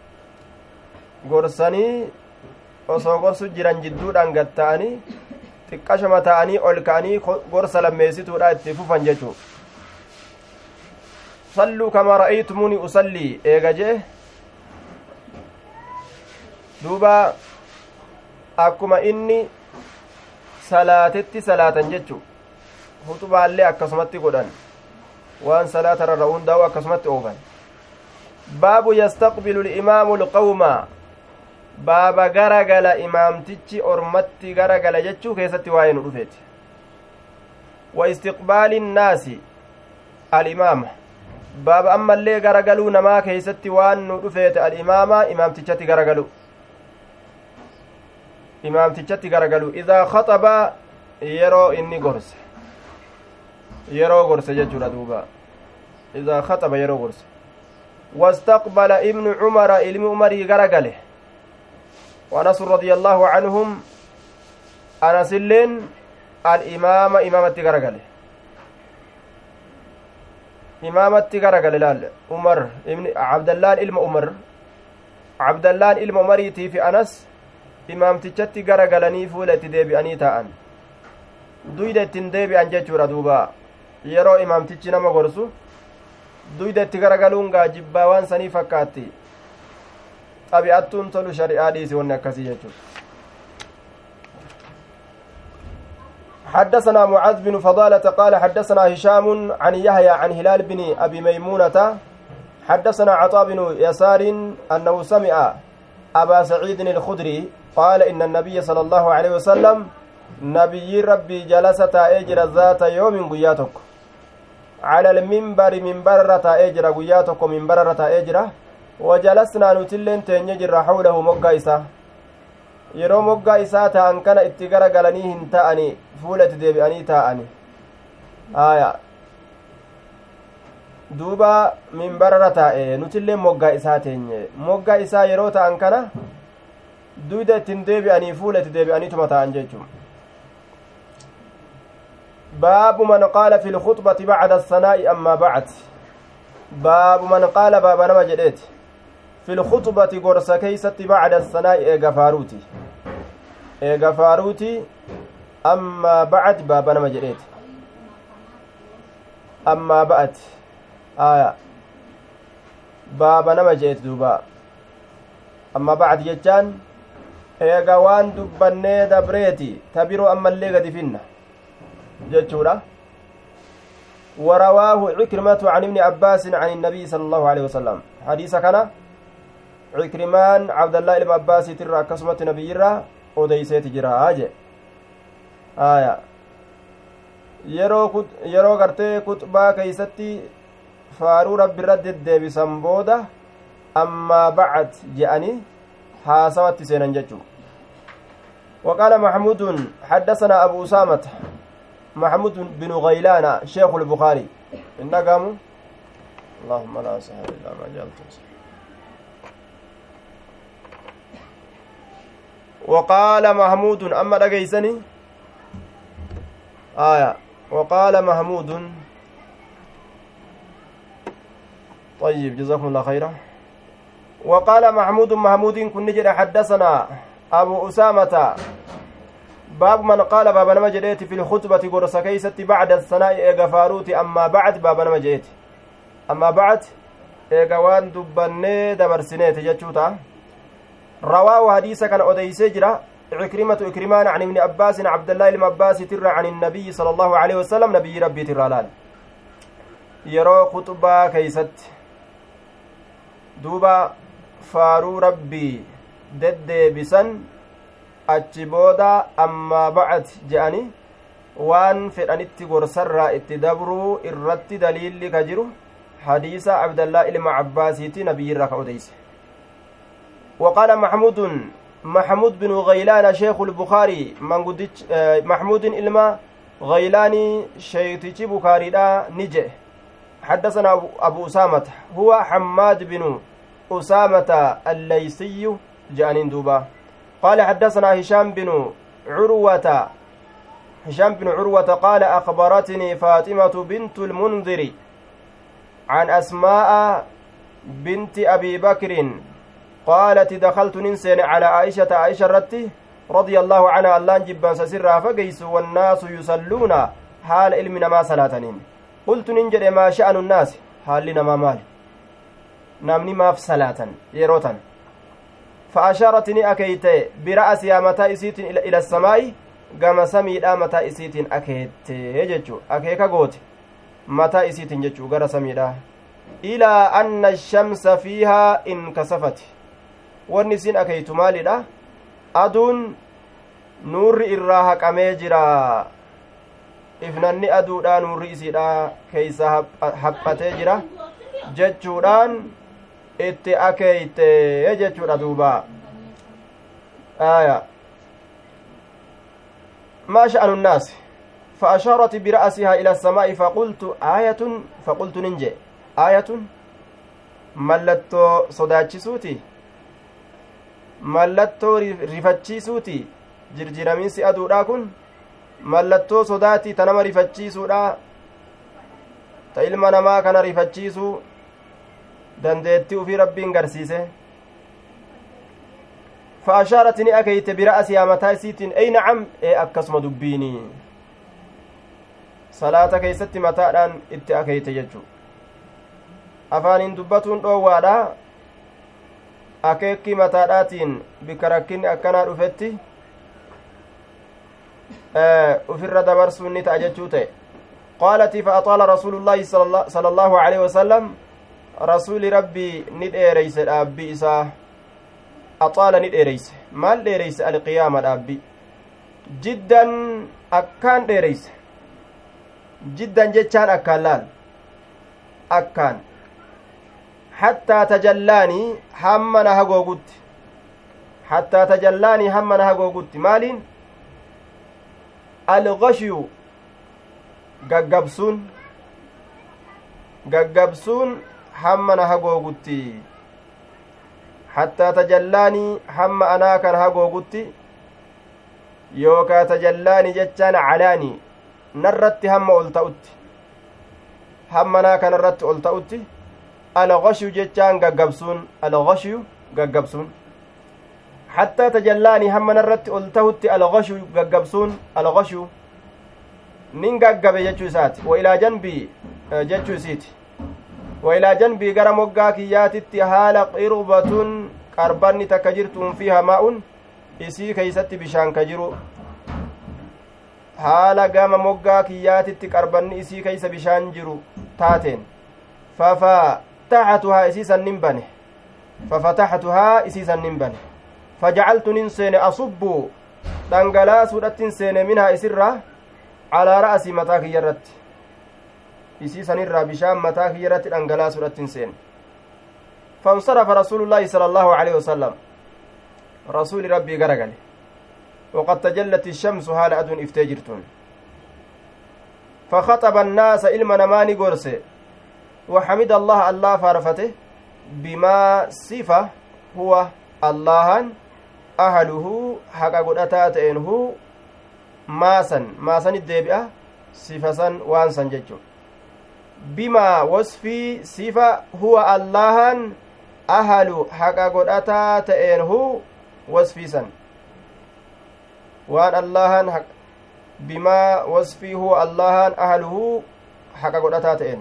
gorsanii osoo gorsu jiran jidduudhaan gatta'anii xiqqashama ta'anii ol ka'anii gorsa lammeessituudha itti fufan jechuudha صلوا كما رأيتموني أصلي إيجاجي دوبا أكما إني صلاتي صلاة جتشو خطبة اللي أكسمتي قدان وأن صلاة الرؤون داو أكسمتي أوفان باب يستقبل الإمام القوم باب غرغل إمام تيتشي أرمتي غرغل جتشو كيستي واين رفيت واستقبال الناس الإمام baaba ammallee garagaluu namaa keeysatti waan nu dhufeete alimaama imaamtichatti garagalu idaa khaxaba yeroo inni gorse jechuudha duuba idaa khaxaba yeroo gorse wastaqbala ibnu cumara ilmi umarii garagale وأنس رضي الله عنهم أنس اللين الإمام إمامة غرغله imaamatti garagale laal umar ibni abdallaan ilma umar abdallaan ilma umariitii fi anas imaamtichatti garagalanii fuula itti deebi'anii taa'an duyda ittiin deebi'an jechuudha duuba yeroo imaamtichi nama gorsu duyda itti garagaluun gaajibbaa waan sanii fakkaatti xabi'attuun tolu shari'aa dhiisi wanni akkasii jechuudha حدثنا معاذ بن فضالة قال حدثنا هشام عن يحيى عن هلال بن أبي ميمونة حدثنا عطاء بن يسار أنه سمع أبا سعيد الخدري قال إن النبي صلى الله عليه وسلم نبي ربي جلس تأجر ذات يوم قياتك على المنبر منبر تأجر قياتك منبر تأجر وجلسنا نتلن تنجر حوله مقايسة yeroo moggaa isaa ta'an kana itti garagalanii hin ta'ani fuula itti deebi'anii ta'ani aya duuba minbararra taa'e nutillee moggaa isaa teenye moggaa isaa yeroo ta'an kana duyda ittiin deebi'anii fuula itti deebi'aniituma ta'an jechuun baabu man qaala fi lkhutbati bacda assanaa'i ammaa bacd baabu man qaala baaba nama jedheeti في الخطبة قرص كيست بعد الثناء إيغا فاروتي أما بعد بابنا مجريت أما بعد بابنا مجريت دوبا أما بعد يجان إيغا وان دبني دبريتي تبيرو أما اللي قد فينا جتشورا ورواه عكرمة عن ابن عباس عن النبي صلى الله عليه وسلم حديث كان عكرمان عبد الله بن عباس ترى كسمة نبي را وديسيت جرا اجه yeroo gartee kutbaa keeysatti faaruu rabbi irratti deddeebisan booda ammaa bacd je'anii haasawatti seenan jechuu وقال محمود حدثنا أبو أسامة محمود بن غيلان شيخ البخاري إنكم اللهم لا سهل إلا ما جعلته وقال محمود أما دقيسني وقال محمود طيب جزاكم الله خيرا وقال محمود كن نجد حدثنا أبو أسامة باب من قال باب نمجريت في الخطبة قرص كيست بعد الثناء إيغفاروت أما بعد باب نمجريت أما بعد إيغوان دبني دبرسنيت جتشوتا رواه حديثا كان أديسي جرا إكرمان عن ابن عباس عبد الله بن عباس ترى عن النبي صلى الله عليه وسلم نبي ربي ترى لال yeroo khuxbaa keeysatti duuba faaruu rabbii deddeebisan achi booda ammaa ba'at je'ani waan fedhanitti gorsarraa itti dabruu irratti daliilli ka jiru hadiisa abdallaa ilma abbaasiiti nabiyyirra ka odeyse وقال محمود بن غيلان شيخ البخاري محمود إلما غيلاني شيخ بخاري لا نجي حدثنا أبو أسامة هو حماد بن أسامة الليثي جانين دوبا قال حدثنا هشام بن عروة قال أخبرتني فاطمة بنت المنذر عن أسماء بنت أبي بكر قالت دخلت ننسين على عائشة رتي رضي الله عنها الله جبان سسرها فقيس والناس يصلون حال علمنا ما صلاتنين قلت ننجد ما شأن الناس حال لنا ما مال نامني ما في صلاة يروتن فأشارتني أكيت برأسها متى إسيت إلى السماء قام سميدا متى إسيت أكيت يجتشو أكيكا قوت متى إسيت يجتشو قرى سميدا إلى أن الشمس فيها انكسفت والنسين أكيت مالدا أدون نور إراها كميجرا ifnanni aduudhaan nurri isiidha keeysa haphatee jira jechuudhaan itti akeeyte jechuudha duuba ما شأن الناس فأشارت برأسها إلى السماء فقلت ننجي آية ملتو صداتشي سوتي ملتو رفتشي سوتي جرجرمين سي أدودا كن mallattoo sodaatii ta nama rifachiisuudha ta ilma namaa kana rifachiisuu dandeettii ufii rabbiin garsiise فأشارت ني أكيت برأسها متى سيتين أي نعم إيه أكسم دبيني صلاة كيست متى الآن إت أكيت يجو أفان دبتون أوادا أكيكي متى الآتين بكركين أكنا رفتي ufirra dabarsuun ni ta'a jechuu ta'e qaalati fa'axaala rasuulullaahi sallallahu alaihi wasallam rasuuli rabbii ni dheereyse dhaabbii isaa axaala ni dheereyse maal dheereyse alqiyaama dhaabbii jiddan akkaan dheereyse jiddan jechaan akkaan laal akkaan hattaa tajallaanii hamma na hagoogutti hattaa tajallaanii hamma na hagoogutti maaliin الغشي gaggabsuun hamma na hagoogutti hattaa tajallaanii hamma anaa kan hagoogutti yookaa tajallaanii jechaan calaanii narratti hamma ol ta'utti hamma anaa kanarratti ol ta'utti alghashyu jechaan gaggabsuun حتى تجلاني هم نرت ألتهت الغشو ققبسون الغشو نين ققب جتشو سات وإلى جنبي جتشو سيت وإلى جنبي قرم وقاكيات اتهال قربة قربان تكجرتم فيها ماء إسي كيست بشان كجرو haala gama moggaa kiyyaatitti qarbanni isii keeysa bishaan jiru taateen fafataxatuhaa isiisan nin bane فجعلت ننسين أصب دنگلا سورة سين منها إسرة على رأسي متاك يرت إسيسان الرابشان متاك يرت دنگلا سورة سين فانصرف رسول الله صلى الله عليه وسلم رسول ربي غرغل وقد تجلت الشمس حال أدون افتجرتون فخطب الناس إلما نماني قرسي وحمد الله فارفته بما صفة هو allahan ahaluhu haqa godhataa ta'een hu maasanit deebi'a sifasan waan san jechu bimaa wasfii sifa huwa allahan ahalu haqa godhataa ta'een hu wasfii san waan allahan bimaa wasfii huwa allahan ahaluhu haqa godhataa ta'een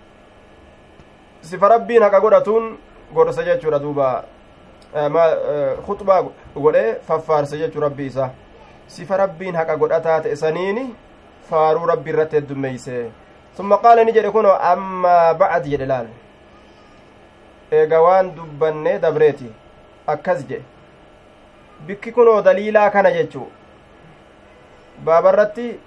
sifa rabbiin haqa godhatuun godhasa jechuudha duuba khutbaa godhe faffaarse jechuu rabbii isaa sifa rabbiin haqa godhataa ta'e saniini faaruu rabbii irratti heddummeeyse ثم قال نجد كنو أما بعد جدلال إيقوان دبني دبريتي أكزج بكي كنو دليلا كان جيتشو بابرتي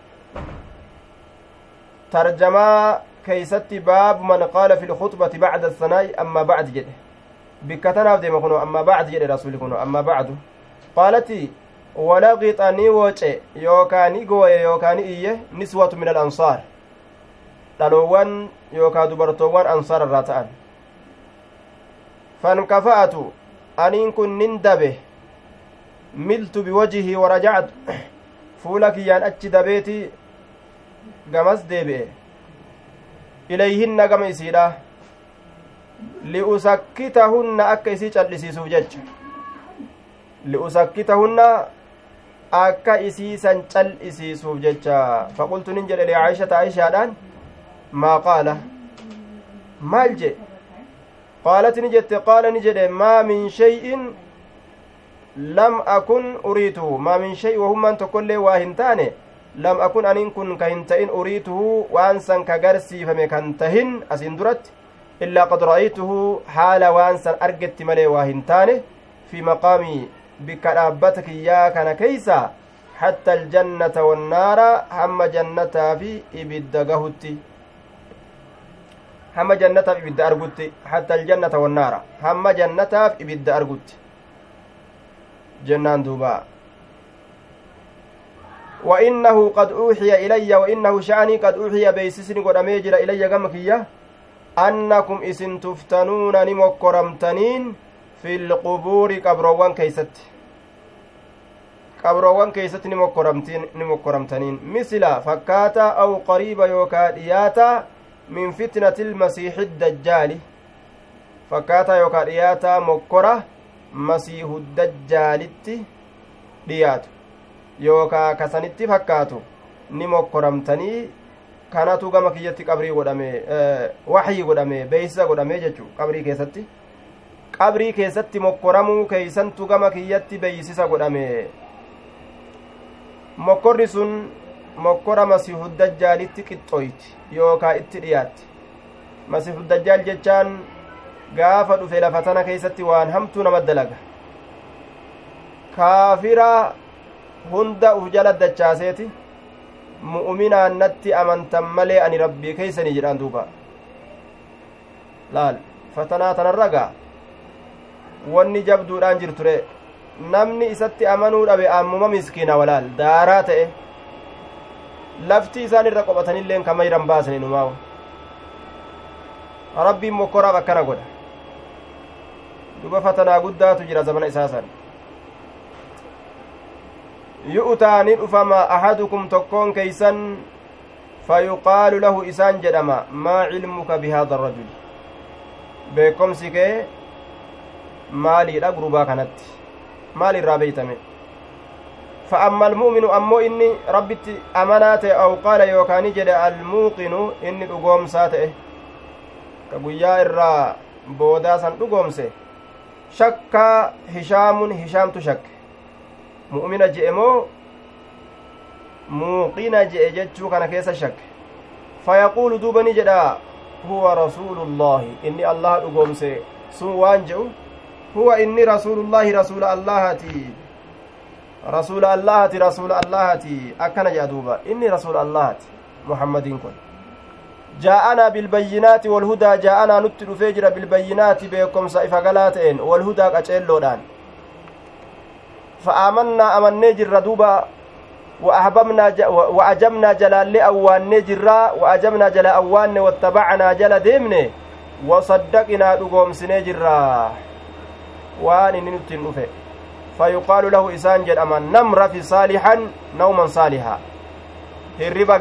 ترجمة كيستي باب من قال في الخطبة بعد الثناء أما بعد جده بكتنا بدي ما كنو أما بعد جده رسول كنو أما بعد قالتي ولغطني وجه يوكاني قوي يوكاني إيه نسوة من الأنصار دلوان يوكا دبرتوان أنصار الراتان فانكفأت أنين كن نندبه ملت بوجهي ورجعت فولك يان أتش دبيتي قمس ديبئ إليهن قم إسيرا لأسكتهن أكا إسي چلسيسوف جج لأسكتهن أكا إسيسا چلسيسوف جج فقلت ننجل لعائشة عائشة ما قال مالجئ قالت نجت قال نجد ما من شيء لم أكن أريته ما من شيء وهم من تقول واهنتاني لم أكن أن كن كهنتين أريته وأنسا كغرسي فمكنتهن أسندرت إلا قد رأيته حال وأنسا أرجت ملي واهنتاني في مقامي بكرابتك يا كان كيسا حتى الجنة والنار هم جنة في إبدغهتي هم جنة في إبد أرغتي حتى الجنة والنار هم جنة في إبد أرغتي جنان دوبا وإنه قد أوحي إلي وإنه شأني قد أوحي بيسسني قد أميجر إلي قمكية أنكم إسن تفتنون نمكرمتنين في القبور قبروان كيست قبروان كيست نمكرمتنين مثل فكاتا أو قريبا يوكا دياتا من فتنة المسيح الدجال فكاتا يوكا دياتا مكرة مسيح الدجال دياتو yookaa kasanitti fakkaatu ni mokkoramtanii kanatu gama kiyyatti qabrii godhame wahyi godhame beeysa godhame jechuu qabrii keessatti mokkoramuu keeysantu gama kiyyatti beeysisa godhame mokkorri sun mokkora masiihu dajjaalitti qixxooyti yookaa itti dhiyaatti masiihu dajjaal jechaan gaafa dhufe lafa tana keessatti waan hamtuu nama dalaga kaafira hunda uf jala dachaaseeti mu'minaan natti amantan malee ani rabbii keeysanii jedhaan duuba laal fatanaa tanarragaa wanni jabduudhaan jirture namni isatti amanuu dhabe ammuma miskiina walaal daaraa ta'e lafti isaan irra qophatanilleen kama jiran baasani numaawu rabbiin mokkoraaf akkana godha duba fatanaa guddaatu jira zamana isaasan yu'taani dhufama ahadukum tokkoon keeysan fayuqaalu lahu isaan jedhama maa cilmuka bihaada arrajuli beekomsi kee maaliidha gurbaa kanatti maal irraa beeytame fa amma almu'minu ammoo inni rabbitti amanaa ta'e aw qaala yookaani jedhe almuuqinu inni dhugoomsaa ta'e ka guyyaa irraa boodaa san dhugoomse shakka hishaamtu shakke mu'mina je'e moo muuqina je'e jechuu kana keessa shakke fayaquulu duuba ni jedha huwa rasuulullaahi inni allah dhugoomse sun waan je'u huwa inni rasuulullaahi rasuula allahati akkana jedha duuba inni rasuula allahati muhammadiin kun jaa'anaa bilbayyinaati walhudaa jaa'anaa nutti dhufee jira bilbayyinaati beekomsa ifa galaa ta'een walhudaa qaceelloodhaan فآمنا أمني جرا دوبا وأجبنا جلال أوان جرا وأجبنا جل أوان واتبعنا جل ديمني وصدقنا دقوم سنجرا وان ننتن أفه فيقال له إسان جل أمان نم رفي صالحا نوما صالحا هربا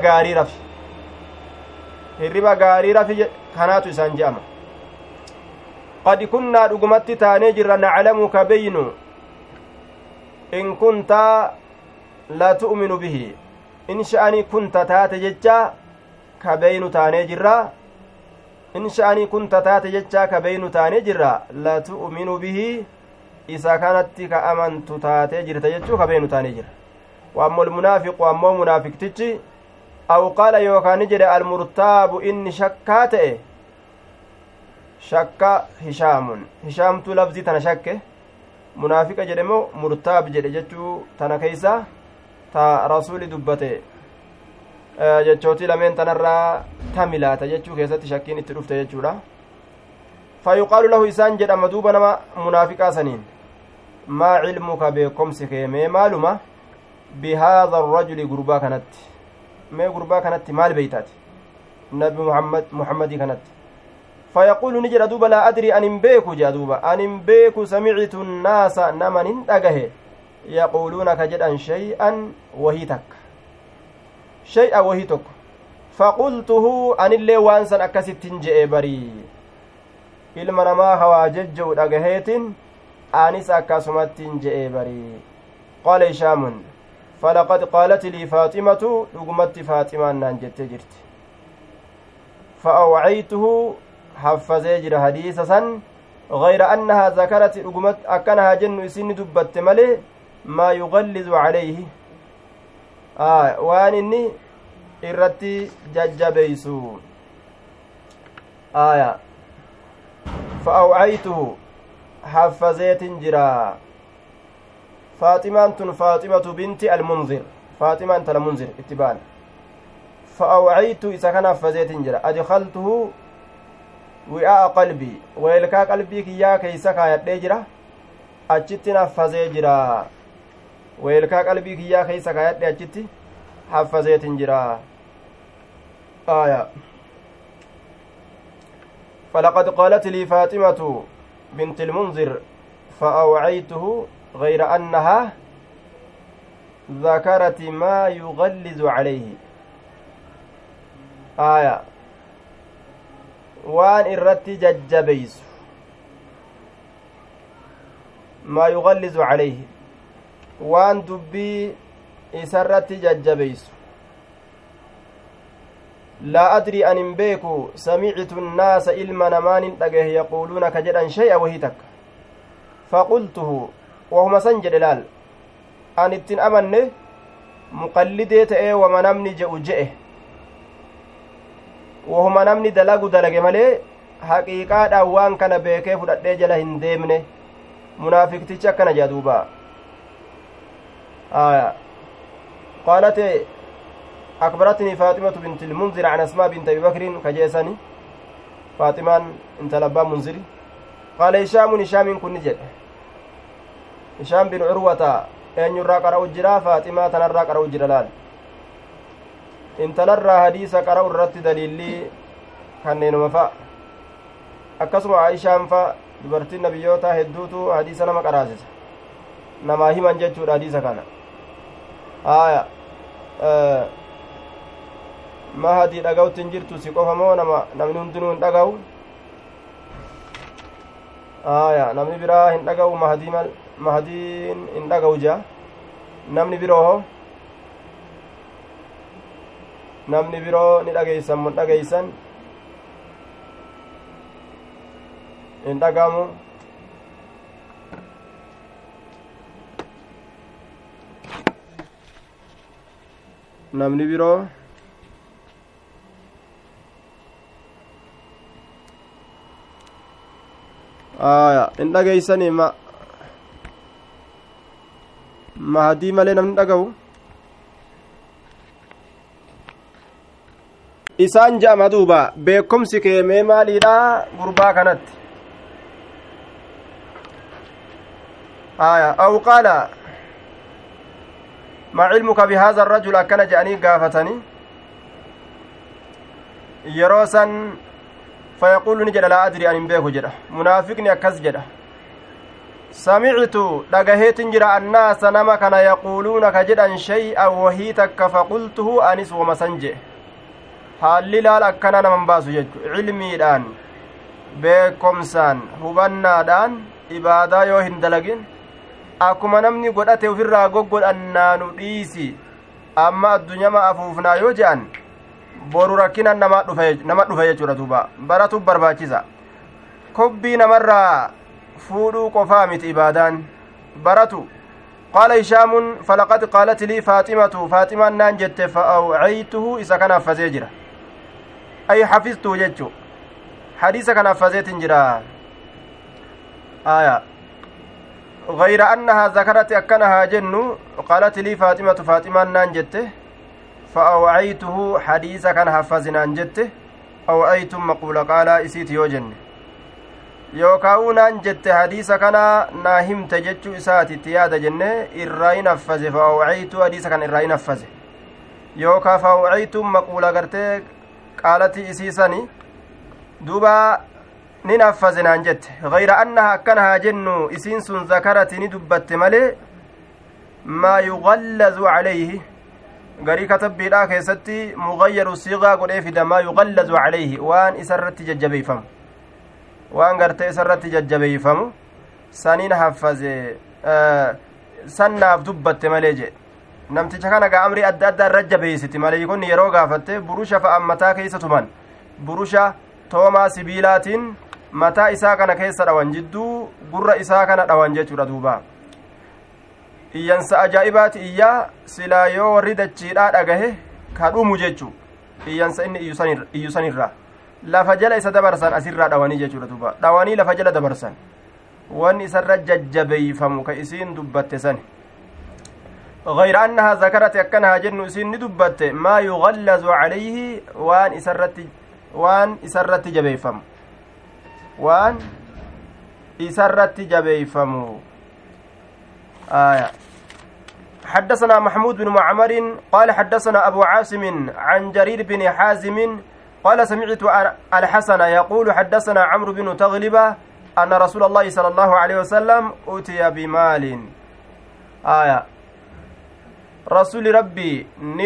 غاري رفي كانت إسان جامع قد كنا دقمت تاني جرا نعلمك بينو إن كنت لا تؤمن به إن شأني كنت تات ججا كبين تاني جرا إن شأني كنت تات ججا كبين تاني جرا لا تؤمن به إذا كانت كأمن تات جرا تججو كبين تاني جرا وأما المنافق وأما منافق تجي أو قال يوكان جرى المرتاب إن شكاته شك هشام لفظي تنشك منافق جرمو مرتاب جرى جتو تنكيسا تا رسول دبته jechooti lameen tanarraa tamilaata jechuu keessatti shakkiin itti dhufte jechuudha fayuqaalu lahu isaan jedhama duuba nama munaafiqaa saniin maa cilmuka beekomsi kee mee maaluma bihaadha arrajuli gurbaa kanatti mee gurbaa kanatti maal beeytaati nabi muhammadii kanatti fayaquulu ni jedha duuba laa adrii anin beeku jedha duuba anin beeku samicitu nnaasa naman hin dhagahe yaquuluuna ka jedhan shay'an wahii takka shay'a wahii tokko faqultuhu anillee waan san akkasittin je'e barii ilma namaa hawaa jejja'u dhagaheetin anis akkasumattin je'e barii qaala hishaamun falaqad qaalat lii faaximatu dhugumatti faaximaan naan jettee jirti fa'awcaytuhu haffazee jira hadiisa san gayra annahaa zakarati dhugumat akkanahaa jennu isinni dubbatte malee maa yugallizu calayhi waan inni irratti jajjabeeysu aya fa'awcaytuhu haffazeetin jira faaximaan tun faaximatu binti almunzir faaximaan tala munzir itti baan fa'awcaytu isa kan haffazeetin jira adkaltuhu wi'aa'a qalbii weelkaa qalbii kiyyaa keeysa kaayadhee jira achittin haffazee jira weelkaa qalbii kiyyaa keeysa kaayadhe achitti haffazeetin jira فلقد قالت لي فاطمة بنت المنذر فأوعيته غير أنها ذكرت ما يغلظ عليه وان إرتي ججبيس ما يغلظ عليه وان دبي إسرتي ججبيس لا أدري أن بيكو سمعت الناس إلما نمان تجه يقولون كجدا شيئا وهيتك فقلته وهم سنجد لال أن اتن أمنه مقلدت وما نمني جئه وهم نمني دلق ملي حقيقة أوان كان بيكي فلت جل هنديمنه منافق تشكنا جدوبا قالت أخبرتني فاطمة بنت المنذر عن أسماء بنت أبي بكر كجيساني فاطمة انت لبا منذري قال هشام كن نجد هشام بن عروة أن يرى قرأ الجرا فاطمة تنرى قرأ الجرلال انت نرى حديث قرأ الرت دليلي كان مفا أكسم عائشة فا دبرت النبيوتا هدوتو حديث نما قراسس نما هي من جدت حديث كان mahadii dhaga'utti jirtu si qofa moo namni hundinuu hin dhaga'u namni biraa hin dhaga'u mahadiin hin dhaga'u jaa namni biroo ni dhageeysan mun dhageeysan hin dhagamu namni biroo in dhageeysanii mahadii malee namni dhaga'u isaan ja'ama duuba beekomsi kee mee maaliidha gurbaa kanatti aw qaala maa cilmuka bihaadha arrajul akkana je'anii gaafatanii yeroo san فيقول نجد لا أدري أن بيكو جدا منافقني أكز جدا سمعت دغهيت جرا الناس نما كان يقولون كجدا شيئا وهيتك فقلته أنس ومسنجه حال لا لكنا نمن باسو جد علمي دان بكم سان هبنا دان إبادة يو هندلقين أكما نمني قدأت وفرها قد أنانو ديسي أما الدنيا ما أفوفنا يوجان boru rakkina nama dhufe jechuudha duuba baratu barbaachisa kobbii namarraa fuudhuu qofaa miti ibaadaan baratu قال هشام فلقد قالت لي فاطمة نانجت فأوعيته إذا كان فزيجرة أي حفظته جتشو حديث كان فزيت جرا غير أنها ذكرت أكنها جن قالت لي فاطمة نانجت فأوعيته حديث كان حفظنا نانجت أوعيتم مقول قال إسيت يوجن yookaa'uunaan jette hadiisa kana naa himte jechuu isaatitti yaada jenne irraa hin affaze fa'awacaytu hadiisa kana irraa hin affaze yookaa fa'awacaytuun maquula gartee qaalatii isiisani duuba nin affaze naan jette gayra annaha akkana haa jennu isiin sun zakarati ni dubbatte malee maa yugallazu calayhi garii katabbiidhaa keessatti mugayyaru siigaa godhee fida maa yugallazu calayhi waan isarratti jajjabeeyfamu waan gartee isarratti jajjabeeyfamu saniin haffaze sannaaf dubbatte malee jedhe namticha kana gaa amrii adda addaa irra jabeeysiti maleeykonni yeroo gaafatte burusha fa'an mataa keessa tuman burusha toomaa sibiilaatiin mataa isaa kana keessa dhawan jidduu gurra isaa kana dhawan jechuudha duuba iyyansa ajaa'ibaati iyyaa silaa yoo warri dachiidhaa dhagahe kadhumu jechuu iyyansa inni iyyusanirraa lafa jala isa dabarsan asirraa dhawanii jechuudha duuba dhawanii lafa jala dabarsan wanni isarra jajjabeeyfamu ka isiin dubbatte sani غير أنها ذكرت أكنها جن إسين ندبت ما يغلظ عليه وان إسرت جبيفم وان إسرت جبيفم حدثنا محمود بن معمر قال حدثنا أبو عاصم عن جرير بن حازم قال سمعت الحسن يقول حدثنا عمرو بن تغلبة أن رسول الله صلى الله عليه وسلم أتي بمال رسول ربي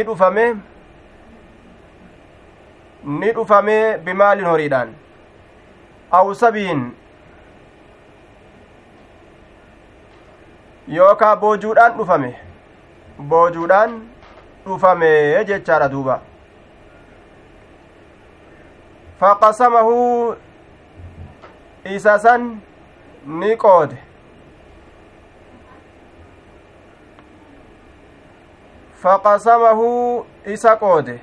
ندفمه بمال هريدان أو سبين يوكا بوجودان دفمه جتشار دوبا فقسمه إساسا نقود فقسمه إساقود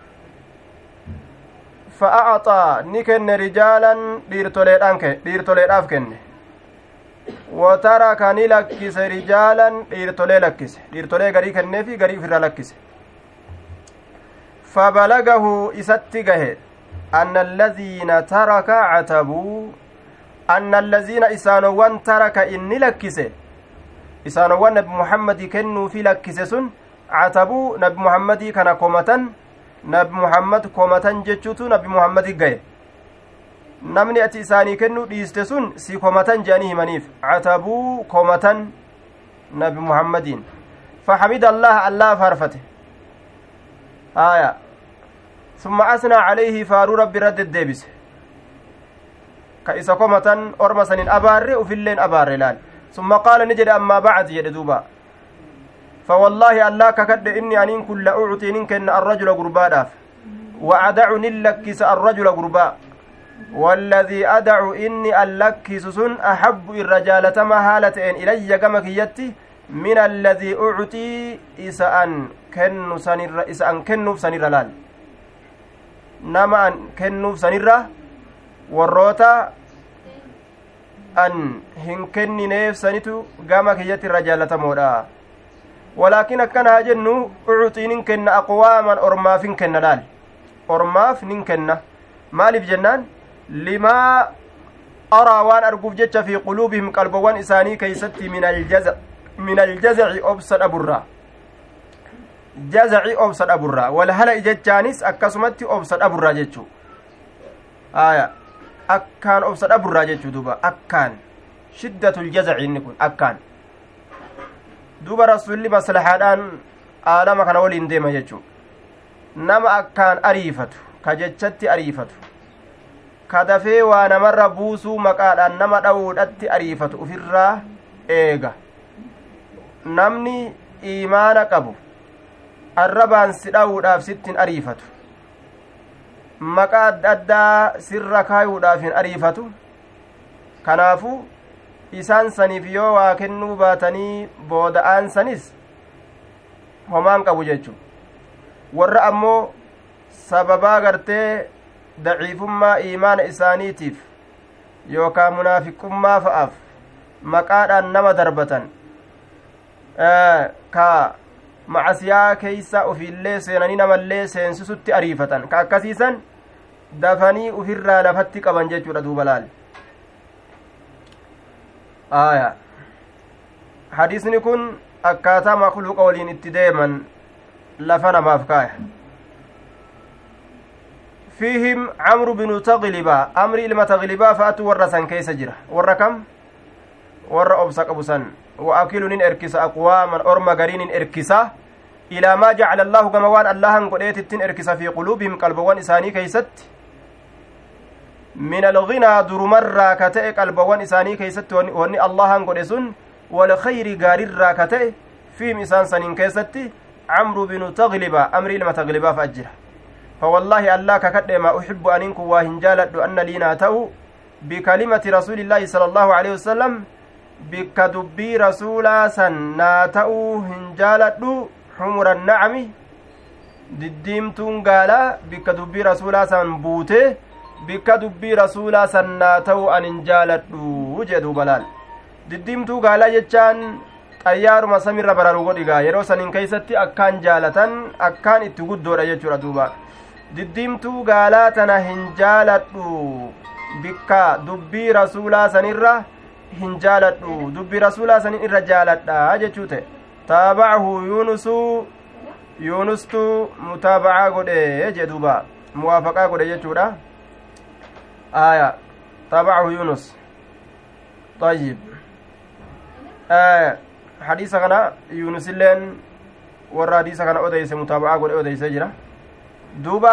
فأعطى نكن رجالا ديرتولي أفكن وترك نلكس رجالا ديرتولي لكس ديرتولي غري كنفي غري فرا لكس فبلغه إساتقه أن الذين ترك عتبوا أن الذين إسانوان ترك إني لكس إسانوان نبي محمد كنوا في لكس سن عتبوا نبي محمد كان كومتن نبي محمد كومتن جتشوتو نبي محمد غاي namni ati isaanii kennuu dhiiste sun si komatan jedhanii himaniif catabuu komatan nabi muhammadiin faxamid allah faarfate summa asnaa calayhi faaruu rabbi irra deddeebise ka isa komatan orma sanin abaarre ufilleen abaarre laal summa qaala ni jedhe ammaa bacd jedhe duuba فوالله الله ككد إني أنين كل أعطي كن الرجل قربا وأدع نلكس الرجل قربا والذي أدع إني ألكس سن أحب الرجالة مهالة إلي كما كيتي من الذي أعطي إسأن كن سنر لال نما أن كن سنر والروتا أن هنكن نيف سنتو كما كيتي الرجالة مودا ولكن كان جنو أعطي كن أقواما أرماف كن لال أرماف كن مالف جنان لما أرى وان أرقف جتش في قلوبهم قلبوان إساني كيستي من الجزع أبصد أبرا جزعي أبصد أبرا والهلا إجتشانيس أكسمتي أبصد أبرا جتشو أكان أبصد أبرا جتشو دوبا أكان شدة الجزع إنكم أكان دوبا رسول الله مصلحان آلما كان ولين ديما جتشو نما أكان أريفتو كجتشتي أريفتو kadafee waa namarra buusuu maqaadhaan nama dha'uudhatti ariifatu ufirraa eega namni iimaana qabu arrabaan si dha'uudhaaf sittin ariifatu maqaa adda addaa sirra kaayuudhaaf hin ariifatu kanaafu isaan saniif yoo waa kennuu baatanii booda'aan sanis homaan qabu jechu warra ammoo sababaa gartee daciifummaa iimaana isaaniitiif yookaan munaafiqummaa fa'aaf maqaadhaan nama darbatan ka macasiyaa keeysa ufiillee seenanii namallee seensisutti ariifatan ka akkasiisan dafanii ufirraa lafatti qaban jechuudha duuba laal hadiisni kun akkaataa makluuqa waliin itti deeman lafa namaaf kaaya fiihim camru binu taglibaa amri ilma taglibaa fa'atu warra san keeysa jira warra kam warra obsa qabu san wa akilu nin erkisa aqwaaman orma garii nin erkisa ilaa maa jacala allaahu gama waan allahan godheetittin erkisa fi quluubihim qalbawwan isaanii keeysatti min alginaa durumarraa ka ta'e qalbawwan isaanii keeysatti wanni allahan godhe sun walkhayri gaarirraa ka ta'e fiihim isaan saniin keessatti camru binu tagliba amri ilma taglibaa fa ajjira فوالله الله ككد ما أحب أن إنكم وهنجالد أن لينا تأو بكلمة رسول الله صلى الله عليه وسلم بكدبي رسولا سنا تأو هنجالد حمر النعم دديمتون قالا بكدبي رسولا سن بوته بكدبي رسولا سنا تأو أن هنجالد وجدوا بلال دديمتو قالا جتشان xayyaaruma samirra bararuu godhigaa yeroo sanin keeysatti akkaan jaalatan akkaan itti guddoodha jechuudha duuba diddiimtuu gaalaa tana hin jaaladhu bikka dubbii rasuulaa sanirra hin jaaladhu dubbii rasuulaa sanin irra jaaladha jechuu ta'e taabacahu yuunustu mutaabacaa godhe jee duuba muwaafaqaa godhe jechuudha aya taabacahu yuunus طيب hadiisa kana yuunusilleen warra hadiisa kana odeyse mutaaba'aa godhe odeyse jira duuba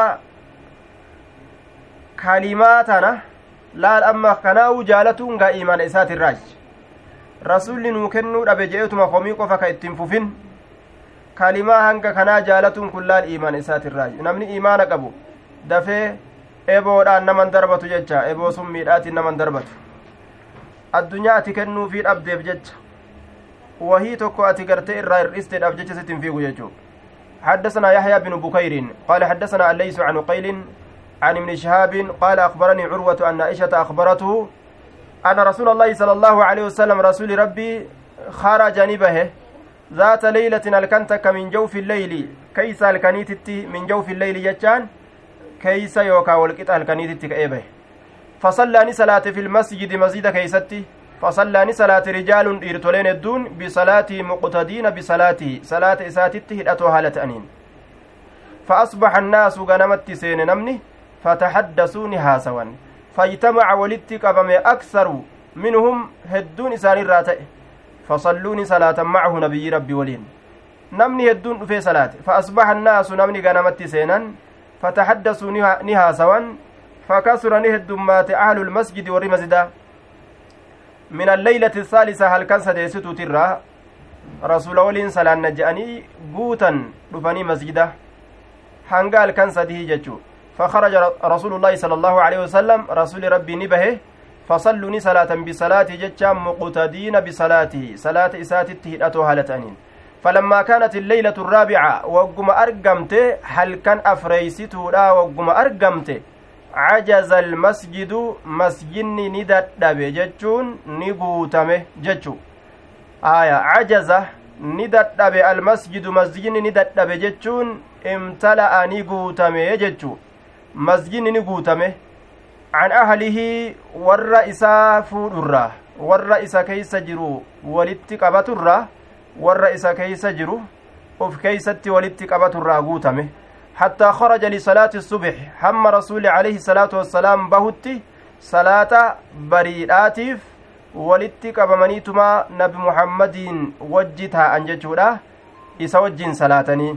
kalimaa tana laal amma kanaa'u jaalatuun gaa iimaana isaatirraaj rasulli nuu kennuu dhabe je'etuma komii qofa ka ittiin fufin kalimaa hanga kanaa jaalatuun kun laal iimaana isaatirraaj namni iimaana qabu dafee eboodhaan naman darbatu jecha eboo summiidhaatiin naman darbatu addunyaa ati kennuufii dhabdeef jecha وهي تكو أتقرتي الرئيس أبجيش ستن فيه يجو حدثنا يحيى بن بكير قال حدثنا الليث عن قيل عن ابن شهاب قال أخبرني عروة أن عائشة أخبرته أن رسول الله صلى الله عليه وسلم رسول ربي خرج نبه ذات ليلة الكنتك من جوف الليل كيس الكنيتتي من جوف الليل يجان كيس يوكا والكتا الكنيتتي كأيبه فصلى صلاة في المسجد مزيد كيستي فصلى صلاة رجال إرتولين الدون بصلاة مقتدين بصلاته صلاة إساتته هدأتو هالة أنين فأصبح الناس غنمت سين نمني فتحدثوا نهاسوا فاجتمع ولدتك بما أكثر منهم هدون إسان الراتئ فصلوني صلاة معه نبي ربي ولين نمني هدون في صلاة فأصبح الناس نمني غنمت سينا فتحدثوا نهاسوا فكسر نهدمات أهل المسجد والرمزدة من الليلة الثالثة هل كان سديستو ترى رسول ولين سلام نجاني قوتا رفاني مسجده هنقال كان سديه ججو فخرج رسول الله صلى الله عليه وسلم رسول ربي نبه فصلوني صلاة بصلاة ججا مقتدين بصلاته صلاة إساتته أتوها لتأنين فلما كانت الليلة الرابعة وقم أرقمت هل كان أفريستو لا وقم أرقمت عجز المسجد مسجن نددب جچون نغوتمه جچو عجز نددب المسجد مسجن نددب جچون امتلأ نغوتمه جچو مسجن نغوتمه عن أهله والرئيس فودرا والرئيس كيس جرو ولتقبترا والرئيس كيس جرو وف كيست ولتقبترا غوتمه حتى خرج لصلاة الصبح هم رسول عليه الصلاة والسلام بهتي صلاة بريئاتف ولتك بمنيتما نبي محمد وجتها أنججولا إسا وجين صلاتني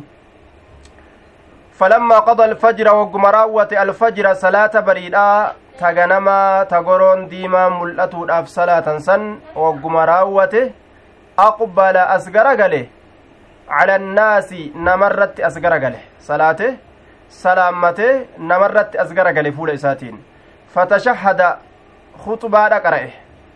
فلما قضى الفجر وقمراوة الفجر صلاة بريئا تغنما تغرون ديما ملأتو الأف صلاة سن وقمراوة أقبل أسقرقله على الناس نمرت أسقرقله صلاته سلامته نمرت أسقرقله فول إساتين فتشهد خطبة قرأه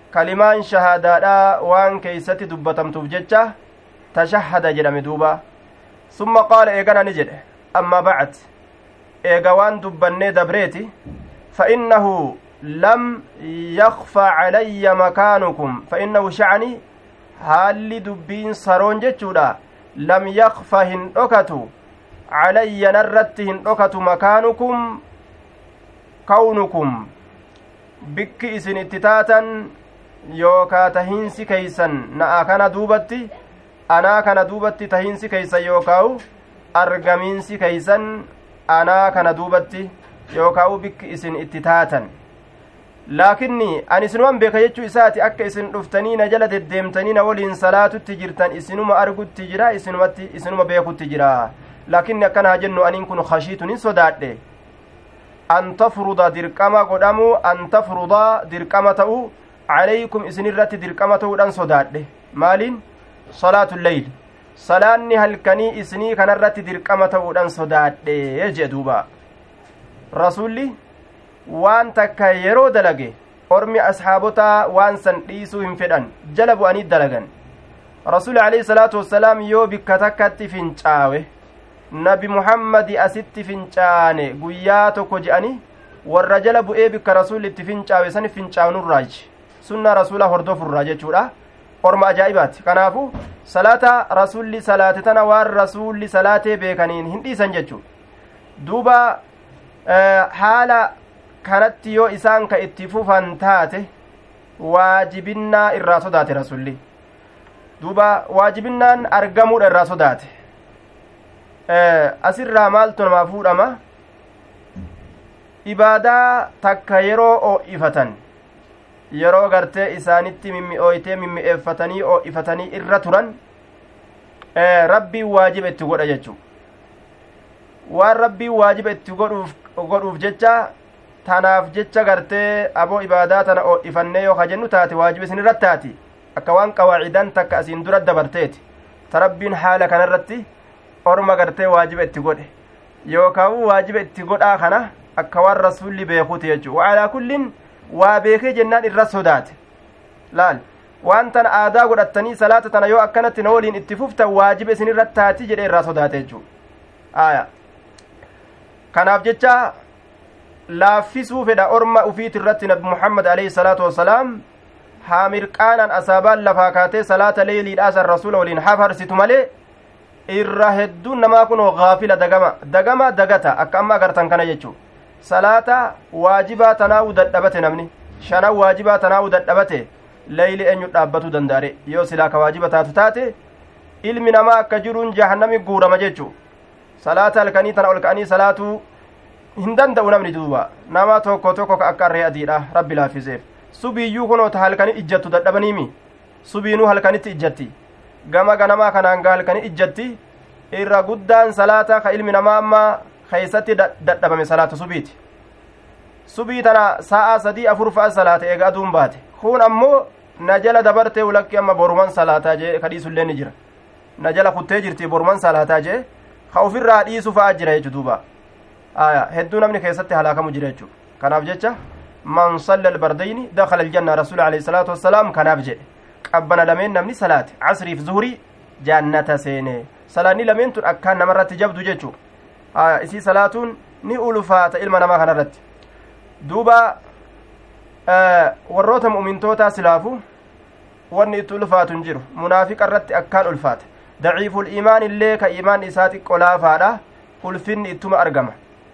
kalimaan shahaadaadha waan keeysatti dubbatamtuuf jecha tashahhada jedhame duuba summa qaala eegana ni jedhe amma ba'at eega waan dubbannee dabreeti فإنه لم يخفى علي مكانكم فإنه شعني هالي دبين سرون جتشودا لم يخفى هندوكتو علي نرت هندوكتو مكانكم كونكم بك إسن اتتاتا يوكا تهينسي كيسا نأ كان دوبتي أنا كان دوبتي تهينسي كيسا يوكاو أرقمينسي كيسا أنا كان دوبتي yookaan bikki isin itti taatan laakinni ani isinuman beeka jechuu isaati akka isin dhuftanii na jala deddeemtanii na waliin salaatutti jirtan isinuma argutti jira isinuma beekutti jira laakinni akkana jennu aniin kun khashiitun hin sodaadhe an tafruda dirqama godhamu an tafruda dirqama ta'u calaykum isinirratti dirqama ta'uudhaan sodaadhe maaliin salaatul leyl salaanni halkanii isinii kanarratti dirqama ta'uudhaan sodaadhe jee duuba rasuulli waan takka yeroo dalage ormi asxaabotaa waan san dhiisuu hin fedhan jala bu'anii dalagan rasuuli alayhi salaatu wassalaam yoo bikka takkatti fincaawe nabi muhammadi asitti fincaane guyyaa tokko je'anii warra jala bu'ee bikka rasuulli itti fincaawe san fincaanurraaji sunna rasuula hordofurraa jechuudha orma ajaa'ibaati kanaafu salaata rasuulli salaate tana waan rasuulli salaatee beekaniin hin dhiisan jechuudha duuba haala kanatti yoo isaan ka itti fufan taate waajibinnaa irraa sodaate rasulli duuba waajibinnaan argamuudha irraa sodaate asirraa maaltu namaa fuudhama ibaadaa takka yeroo oo'ifatan yeroo gartee isaanitti mimmi'ooytee mimmi'eeffatanii oo'ifatanii irra turan rabbiin waajiba itti godha jechuu waan rabbiin waajiba itti godhuuf jecha tanaaf jecha gartee aboo ibaadaa tana oo'ifannee yoo kajennu taate waajiba isin irratti taati akka waan qawaacidan takka asiin dura dabarteeti ta rabbiin haala kanarratti orma gartee waajiba itti godhe yookaan waajiba itti godhaa kana akka waan rasuulli beekuuti jechuu waalaa kullin waa beekee jennaan irra sodaate laal waan tana aadaa godhattanii salaata tana yoo akkanatti na waliin itti fuftan waajiba isin irratti taati jedhee irraa sodaate jechuu aayaa kanaaf jecha laaffisuu fedha orma ufiit irratti nabi muhammad alayhi salaatu wassalaam haa mirqaanan asaabaan lafaa kaatee salaata leeyliidhaasan rasuula waliin hafarsitu malee irra hedduun namaa kunoo gaafila dagama dagata akka amma agartan kana jechuu salaata waajibaa tanaa'u dadhabate namni shanan waajibaa tanaa'u dadhabate leeyli eenyu dhaabbatuu danda'are yoo silaa ka waajiba taatu taate ilmi namaa akka jiruun jahannami guurama jechuu salaata halkanii tana ol ka'anii salaatuu hin danda'u namni duuba nama tokko ka akka arree adiidha rabbi laaffiseef subiiyyuu kunoo ta halkanii ijjattu dadhabaniimi subiinuu halkanitti ijjatti gama ganamaa kanaan gaa halkanii ijjatti irra guddaan salaata ka ilmi namaa amma keeysatti dadhabame salaata subiiti subii tana sa'a 3-4 fa'a salaata eega aduun baate kun ammoo na jala dabartee ulakki amma boruman salaataa jee kadhiisullee ni jira na jala kuttee jirti boruman salaataa jee ka ofirraa dhiisu fa'a jira jechu duuba hedduu namni keessatti halaakamu jira jechu kanaaf jecha man salla albardayni dakhala aljanna rasuul alayhi salaatu wassalaam kanaaf jedhe qabbana lameen namni salaate casriif zuhurii jaannata seene salaanni lameen tun akkaan namarratti jabdu jechu isii salaatuun ni ulfaata ilma namaa kanarratti duuba warroota mu'mintootaa silaafu wanni itti ulfaatu hin jiru munaafiqa irratti akkaan ulfaata daciiful iimaan illee ka iimaan isaa xiqqoo laafaadha ulfinni ittuma argama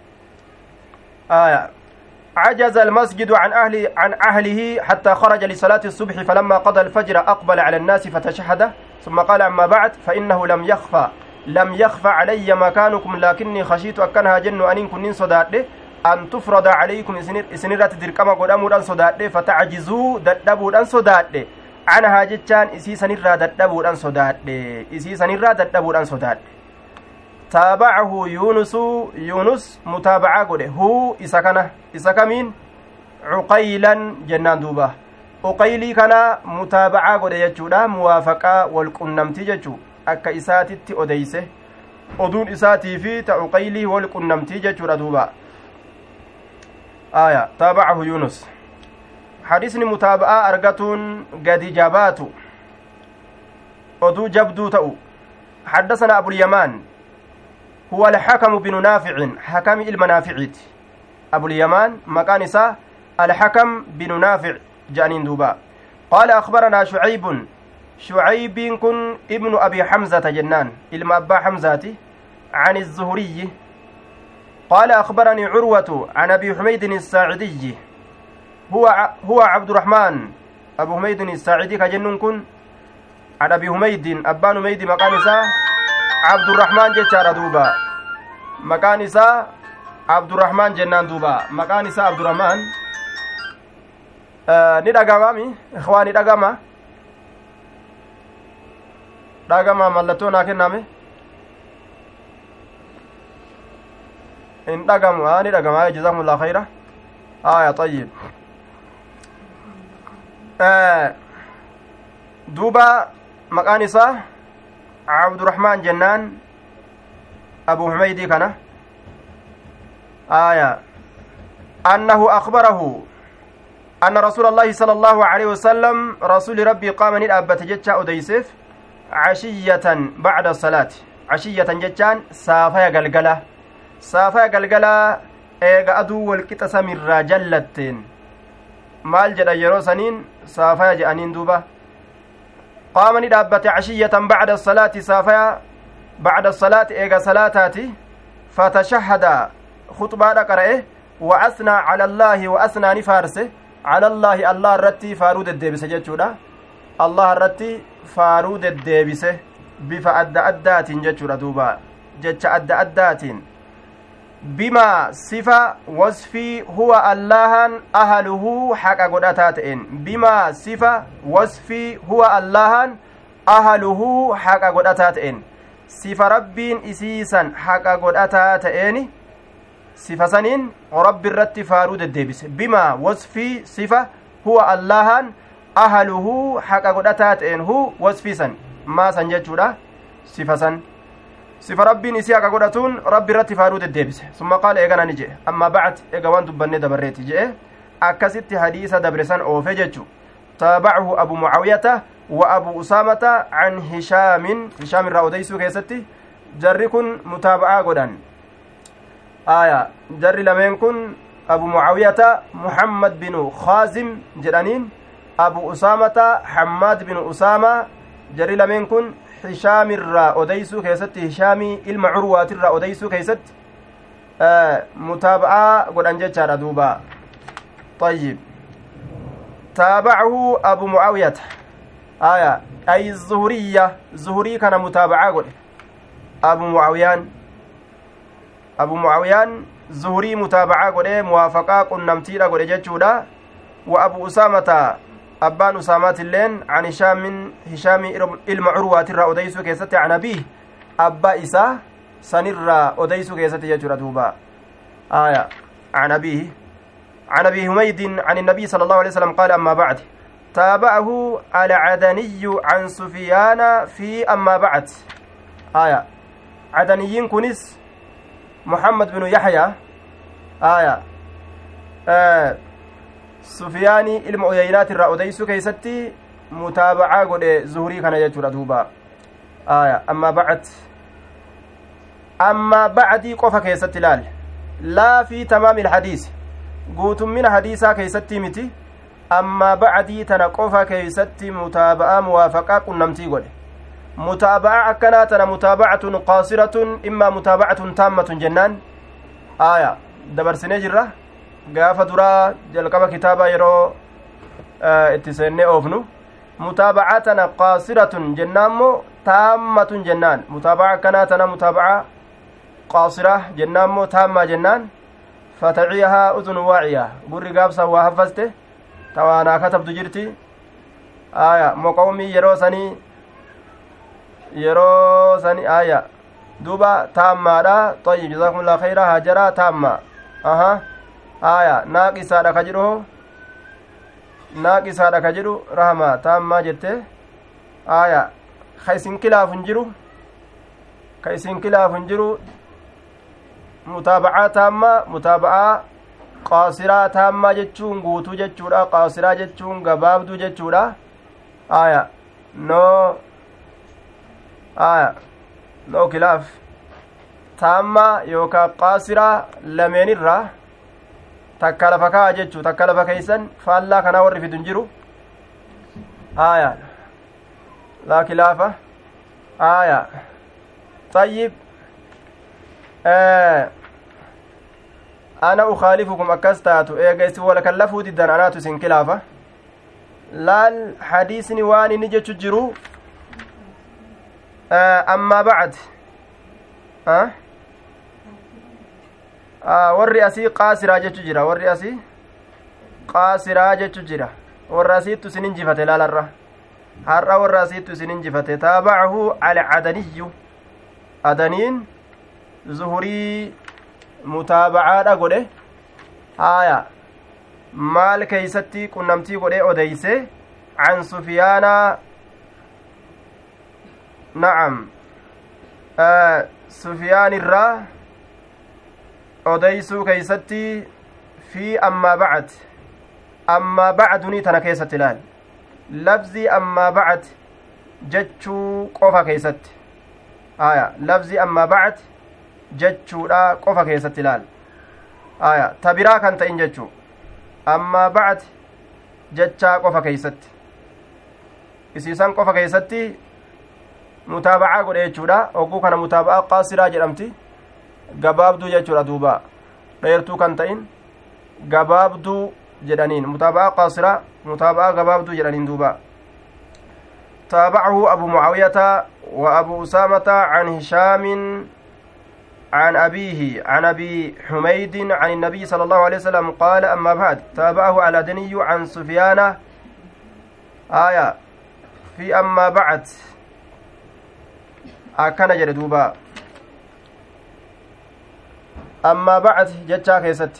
عجز المسجد عن أهله حتى خرج لصلاة الصبح فلما قضى الفجر أقبل على الناس فتشهد ثم قال أما بعد فإنه لم يخفى علي مكانكم لكني خشيت أكنها جن أن كنين صداد أن تفرض عليكم إسنرة دركما قدامو صداد فتعجزوا ددبوا صداد عنها جتان إسي سنرة ددبوا صداد تابعه يونس متابعة قده هو إسكمين عقيلا جنان دوبا عقيلي كان متابعة قده يجودا موافقة والقنمتي يجو أكا إساتي أديسه أدون إساتي في تعقيلي والقنمتي يجودا دوبا تابعه يونس حديثني متابعة أرقتون قد جاباتو ودو جبدو تأو حدثنا أبو اليمان هو الحكم بن نافع حكم المنافعيت أبو اليمان مكانسا الحكم بن نافع جانين دوبا قال أخبرنا شعيب كن ابن أبي حمزة جنان إلما أبا حمزاتي عن الزهري قال أخبرني عروة عن أبي حميد الساعدي هو عبد الرحمن أبو حميد الساعدي كجنون كن عن أبي حميد أبان حميد مكانسا عبد الرحمن جتار دوبا مكانسا عبد الرحمن جنان دوبا مكانسا عبد الرحمن ni dhagamaami ikhwaani dhagama mallattoo naa kenname in dhagamu ni dhagama jazakumullahu khayra aya tayyib duuba maqaan isaa abdurrahmaan jennaan abu humaydi kana aya annahu akhbarahu أن رسول الله صلى الله عليه وسلم رسول ربي قام ندابت جتشا أديسف عشية بعد الصلاة عشية جتشان سافيا قلقلة إيغا أدو والكتس من راجلتين مال جدا يروسنين سافيا جانين دوبا قام ندابت عشية بعد الصلاة سافيا بعد الصلاة إيغا صلاتاتي فتشهد خطبة قرأه وأثنى على الله وأثنى نفارسه على الله الله الرتي فارود الدبس جتشودا الله الرتي فارود الدبس بفا أدات جتشودا دوبا جتش أدات بما صفة وصفي هو الله أهله حق قداتاتين بما صفة وصفي هو الله أهله حق قداتاتين صفة ربين إسيسا حق قداتاتين صفة سنين رب الرت فارود الدبس بما وصفي صفة هو الله أهله حق قدتات إن هو وصفي سن ما سنجتشورا صفة سن صفة ربي نسيا قدتون رب الرت فارود الدبس ثم قال إيغانا نجي أما بعد إيغوان دبني دبريتي جي أكست حديث دبرسان أو فجتشو تابعه أبو معاوية وأبو أسامة عن هشام الرأوديسو كيستي جركن متابعة قدان آية جري لمن كن أبو معاوية محمد بن خازم جرانين أبو أسامة حماد بن أسامة جري لمن كن هشام الرا أديسو كيست هشامي المعروات الرا أديسو كيست متابعة قرآن جتشار دوبا طيب تابعه أبو معاوية آية أي الزهري كان متابعة قرآن أبو معاويان زهري متابعة قرآن موافقة قنمتيرة قرآن جتشودا وأبو أسامة أبان أسامات اللين عن هشام المعروات الرا أديسو كيست عن أبيه أبا إسا سنرا أديسو كيست جتشودا دوبا آية عن أبي حميد عن النبي صلى الله عليه وسلم قال أما بعد تابعه العدني عن سفيان في أما بعد آية عدنيين كنس محمد بن يحيى سفياني المعينات الرأوديس كيستي متابعة قد زهري كان يجور دوبا أما بعدي قفا كيستي لا في تمام الحديث قوت من حديثا كيستي متي أما بعدي تنقفا كيستي متابعة موافقة قنمتي قد متابعة أكناتنا متابعة قاصرة إما متابعة تامة جنان دبرسني جرة قافة درا جلقب كتابة يرو اتسنة أوفنو متابعتنا قاصرة جنان تامة جنان متابعة أكناتنا متابعة قاصرة جنان تامة جنان فتعيها أذن واعية قرر قابسة وحفظته توانا كتب دجرتي مقومي يرو سني yeroo sani aya duba taammaadha tayyib jazakumullahu khayra hajara taamma aya naaqisaadha ka jedhu rahama taammaa jette aya ka isin kilaafun jiru mutaaba'aa taamma mutaaba'aa qaasiraa taammaa jechuun guutuu jechuudha qaasiraa jechuun gabaabduu jechuudha aya no kilaaf taammaa yookaan qaasiraa lameenirraa takka lafa kaa jechuu takka lafa keeysan faallaa kanaa warri fidun jiru aya laa kilaafa aya طيب أنا أخالفكم أكستاتو إيجايسي ولا كلفوا ديدان أنا تسين كلافة لال حديث نواني نجي تجرو أما بعد والرئاسي قاسرة جتجرا والرئاسي قاسرة جتجرا والرئاسي تسنين جفته لا لرا هرّا والرئاسي تسنين جفته تابعه على عدني أدنين زهري متابعة قوله آية مال كيستي كنمتي قوله أديسه عن سفيان نعم سفيان الرّ أديسو كيستي في أما بعد نيتنا كيست لال لفظي أما بعد جتشو قفا كيست لفظي أما بعد جتشو لا قفا كيست لال تبرا كانت إن جتشو أما بعد جتشا قفا كيست إسيسان قفا كيستي متابعة قد إيجودا وقو كان متابعة قاصرة جرمتي gabaabduu jechuudha duuba dheertuu kan ta'in gabaabduu jedhaniin mutaaba'aa qaasira mutaaba'aa gabaabduu jedhaniin duuba تابعه أبو معاوية وأبو أسامة عن هشام عن أبيه عن أبي حميد عن النبي صلى الله عليه وسلم قال أما بعد تابعه على دني عن سفيان آية في أما بعد أكن جردوبا أما بعد جتشا كيست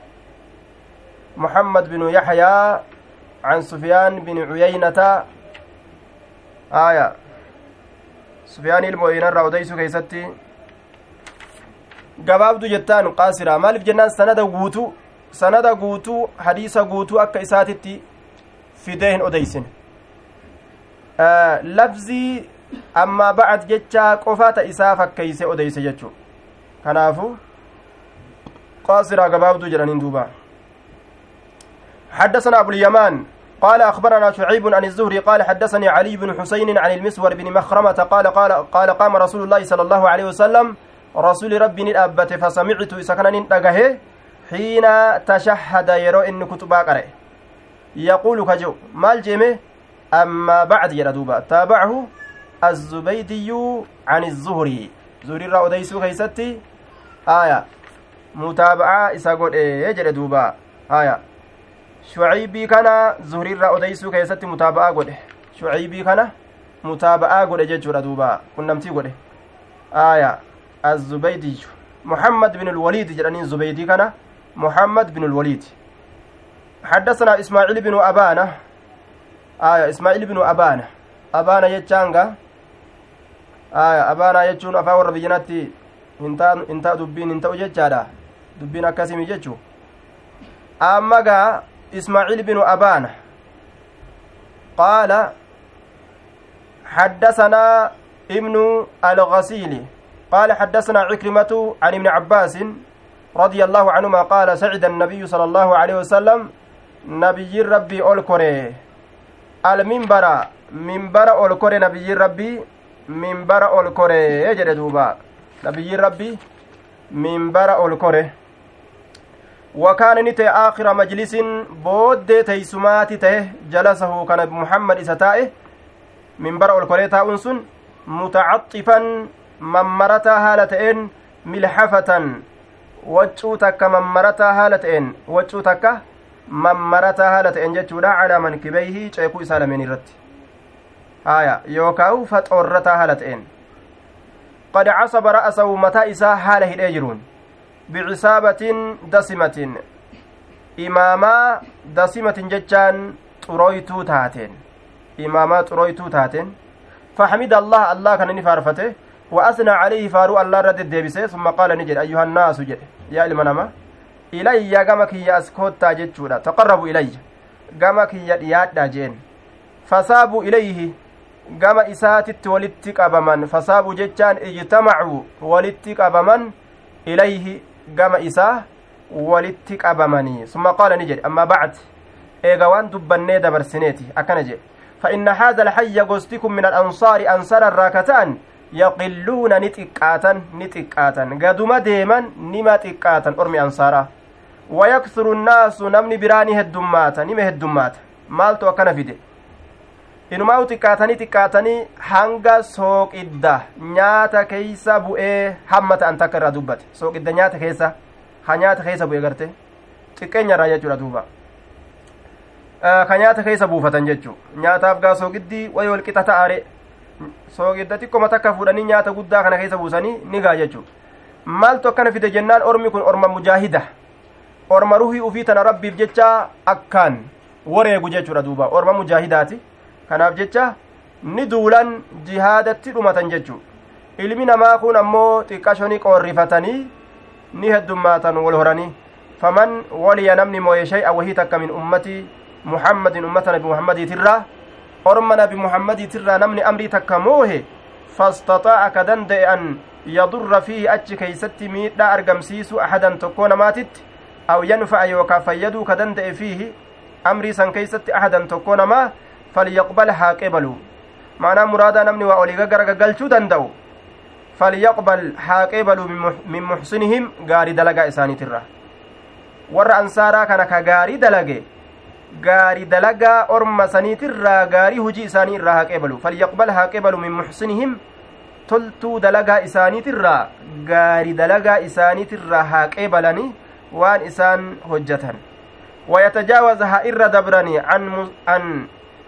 محمد بن يحيى عن سفيان بن عيينة آية سفيان المؤمن الروديس كيستي gabaabdu jettaan qaasira maaliif jennaan sanada guutuu hadiisa guutuu akka isaatitti fidee hin odeysin lafzii amma ba'ad jechaa qofaata isaa fakkeeyse odeyse jechuu kanaafu qaasira gabaabdu jedhaniin duuba حدثنا أبو اليمان قال أخبرنا شعيب عن الزهري قال حدثني علي بن حسين عن المسور بن مخرمة قال قام رسول الله صلى الله عليه وسلم رسول ربي نأبت فسمعت إسكنا ننتقه حين تشهد يرو إن كتبا قرأ يقول كجو مال جيمه أما بعد يردوبا تابعه الزبيدي عن الزهري زهري را أديسو كيستي آية متابعة إساقود يجري دوبا آية شعيبي كان زهري را أديسو كيستي متابعة قد شعيبي كان متابعة قد ججر دوبا كنمتي قد آية الزبيدي محمد بن الوليد جرانين زبيدي كان محمد بن الوليد حدثنا إسماعيل بن أبانة إسماعيل بن أبانة يتشانغا أبانة يتشون أفاور ربيناتي انتا دبين انتا وججادا دبين أكاسيمي ججو أمغا إسماعيل بن أبانة قال حدثنا ابن الغسيل قال حدثنا عكرمة عن ابن عباس رضي الله عنهما قال سعد النبي صلى الله عليه وسلم نبي ربي أولكوري المنبر منبر أولكوري نبي ربي منبر أولكوري يجري دوبا نبي ربي منبر أولكوري وكان نتي آخر مجلس بود تيسمات ته جلسه كان محمد إستائه منبر أولكوري تاونسون متعطفا ممرتا هالتين ملحفة وجوتك ممرتا هالتين وجوتك ممرتا هالتين جتودا على منكبيه شيكو سالمين الرت يوكاو فتورتا هالتين قد عصب رأسه متى إسا حاله الأجرون بعصابة دسمة إماما دسمة جتان ترويتو تاتين إماما ترويتو تاتين فحمد الله كان نفارفته وأثنى عليه فارو الله رد الدبسه ثم قال نجد أيها الناس جد يا المنما ilayya gama kiyya as koottaa jechuudha taqarrabu ilayya gama kiyya dhiyaadha jeen fasaabu ilayhi gama isaatitti walitti qabaman fasaabu jechaan ijtamacuu walitti qabaman ilayhi gama isaa walitti qabamanii summa qaala ni jedhe amma bacd eega waan dubbannee dabarsineeti akkana jedhe فإن هذا الحي غستكم من الأنصار أنصار الراكتان يقلون نتقاتا قدما ديما نما تقاتا أرمي أنصارا ويكثر الناس نمني براني هدومات نمي هدومات مالتو أكنا فيدي إنما تقاتني هنگا سوق إدى نياتا كيسا بؤي حمة أن تكرر دوبت سوق إدى نياتا كيسا نياتا كيسا بؤي غرتي تقين يرايا جرى دوبا kanyaata keessa buufatan jechuu nyaataaf gaa soogiddii wayii walqixa ta'aare soogidda xiqqoma takka fuudhanii nyaata guddaa kana keessa buusanii ni gaa jechuu maaltu akkana fide jennaan ormi kun orma mujaahida orma ruhii ufii tana rabbiif jecha akkaan wareegu jechuudha duuba orma mujaahidaati kanaaf jecha ni duulan jihaadatti dhumatan jechuu ilmi namaa kun ammoo xiqqashoni qoorrifatanii ni heddummaatan wal horanii faman waliya namni mooye shay'a wahii takka min ummatii محمد أمة نبي محمد ترى أرم نبي محمد ترى نمني أمري تكموه فاستطاع كدند أن يضر فيه أتش كيست ميت لا أرقم سيسو أحدا تكون ماتت أو ينفع يوكا فيدو كدند فيه أمري سن كيست أحدا تكون ما فليقبلها قبلوا معنى مرادا نمني وأوليغا قلتو دندو فليقبل حاقبلوا من محسنهم غاري دلقا إساني ترى ور أنصارا كان كغاري دلقا gaarii dalagaa orma saniitirraa gaarii hujii isaanii irraa haa qeebalu falyaqbal haa qeebalu min muxsinihim toltuu dalagaa isaaniitirraa gaarii dalagaa isaaniitirraa haa qeebalani waan isaan hojjatan wayatajaawaz haa irra dabrani an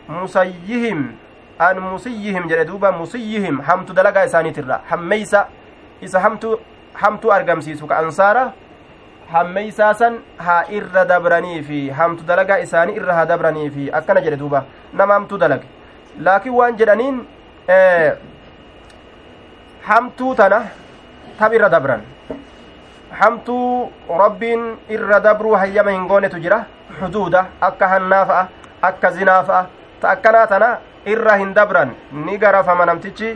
musayyihim jedhe duuba musayyihim hamtu dalagaa isaaniitirraa hammeysa isa hamtu argamsiisu ka ansaara hammeeysaasan haa irra dabranii fi hamtu dalagaa isaanii irra haa dabranii fi akkana jedhe duuba nama hamtuu dalage laakiin waan jedhaniin hamtuu tana tab irra dabran hamtuu rabbiin irra dabruu hayyama hin goonetu jira xuduuda akka hannaa fa'a akka zinaa fa'a ta akkanaa tana irra hin dabran ni garafama namtichi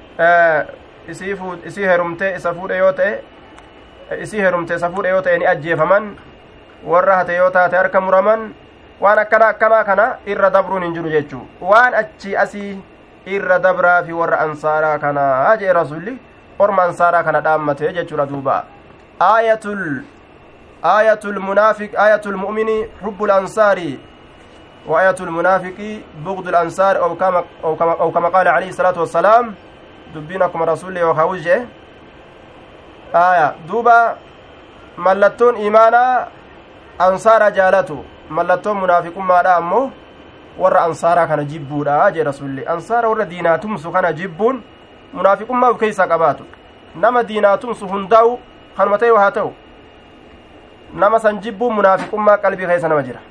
isii herumtee isa fuudhe yoo ta'e isii herumte safuudha yoo ta'e ni ajjeefaman warra hate yoo taate harka muraman waan akkana kana irra dabruun hin jiru jechuu waan achi asii irra dabraa fi warra ansaaraa kana jee rasulli orma ansaaraa kana dhaammate jechuudha duuba aayatul mu'mini hubbul ansaari wa aayatul munaafiqi bugdul ansaar aw kama qaala alayhi salaatu wassalaam dubbiin akkuma rasulli yoo hawuje duuba mallattoon imaanaa ansaara jaalatu mallattoon munaafiqummaadha ammoo warra ansaaraa kana jibbuudha jee rasulli ansaara warra diinaatumsu kana jibbuun munaafiqummaa uf keeysaa qabaatu nama diinaatumsu hundaa'u kanuma ta'e haa ta'u nama san jibbuun munaafiqummaa qalbii keessa nama jira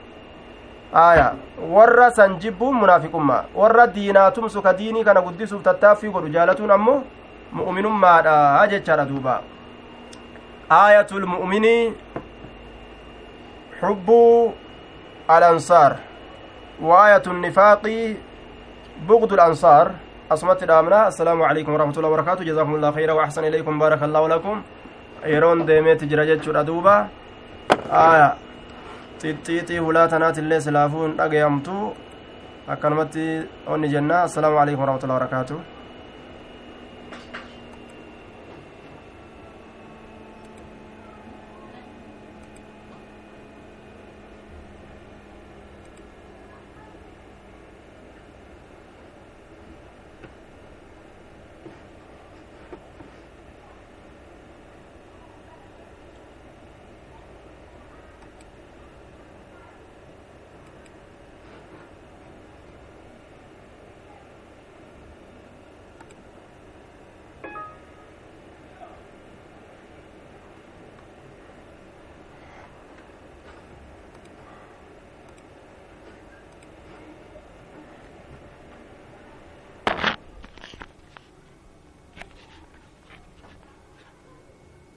warra san jibbuun munaafiqummaa warra diinaatumsu ka diinii kana guddisuuf tattaaffii godhu jaalatuun ammoo mu'minummaadha jechaadha duuba آية المؤمن حب الأنصار وآية النفاق بغض الأنصار أصمت الأمنا السلام عليكم ورحمة الله وبركاته جزاكم الله خيرا وأحسن إليكم بارك الله لكم يرون ديميت جرجت شرادوبا تيتي ولا تنات اللي سلافون أقيمتو أكلمتي أني جنة السلام عليكم ورحمة الله وبركاته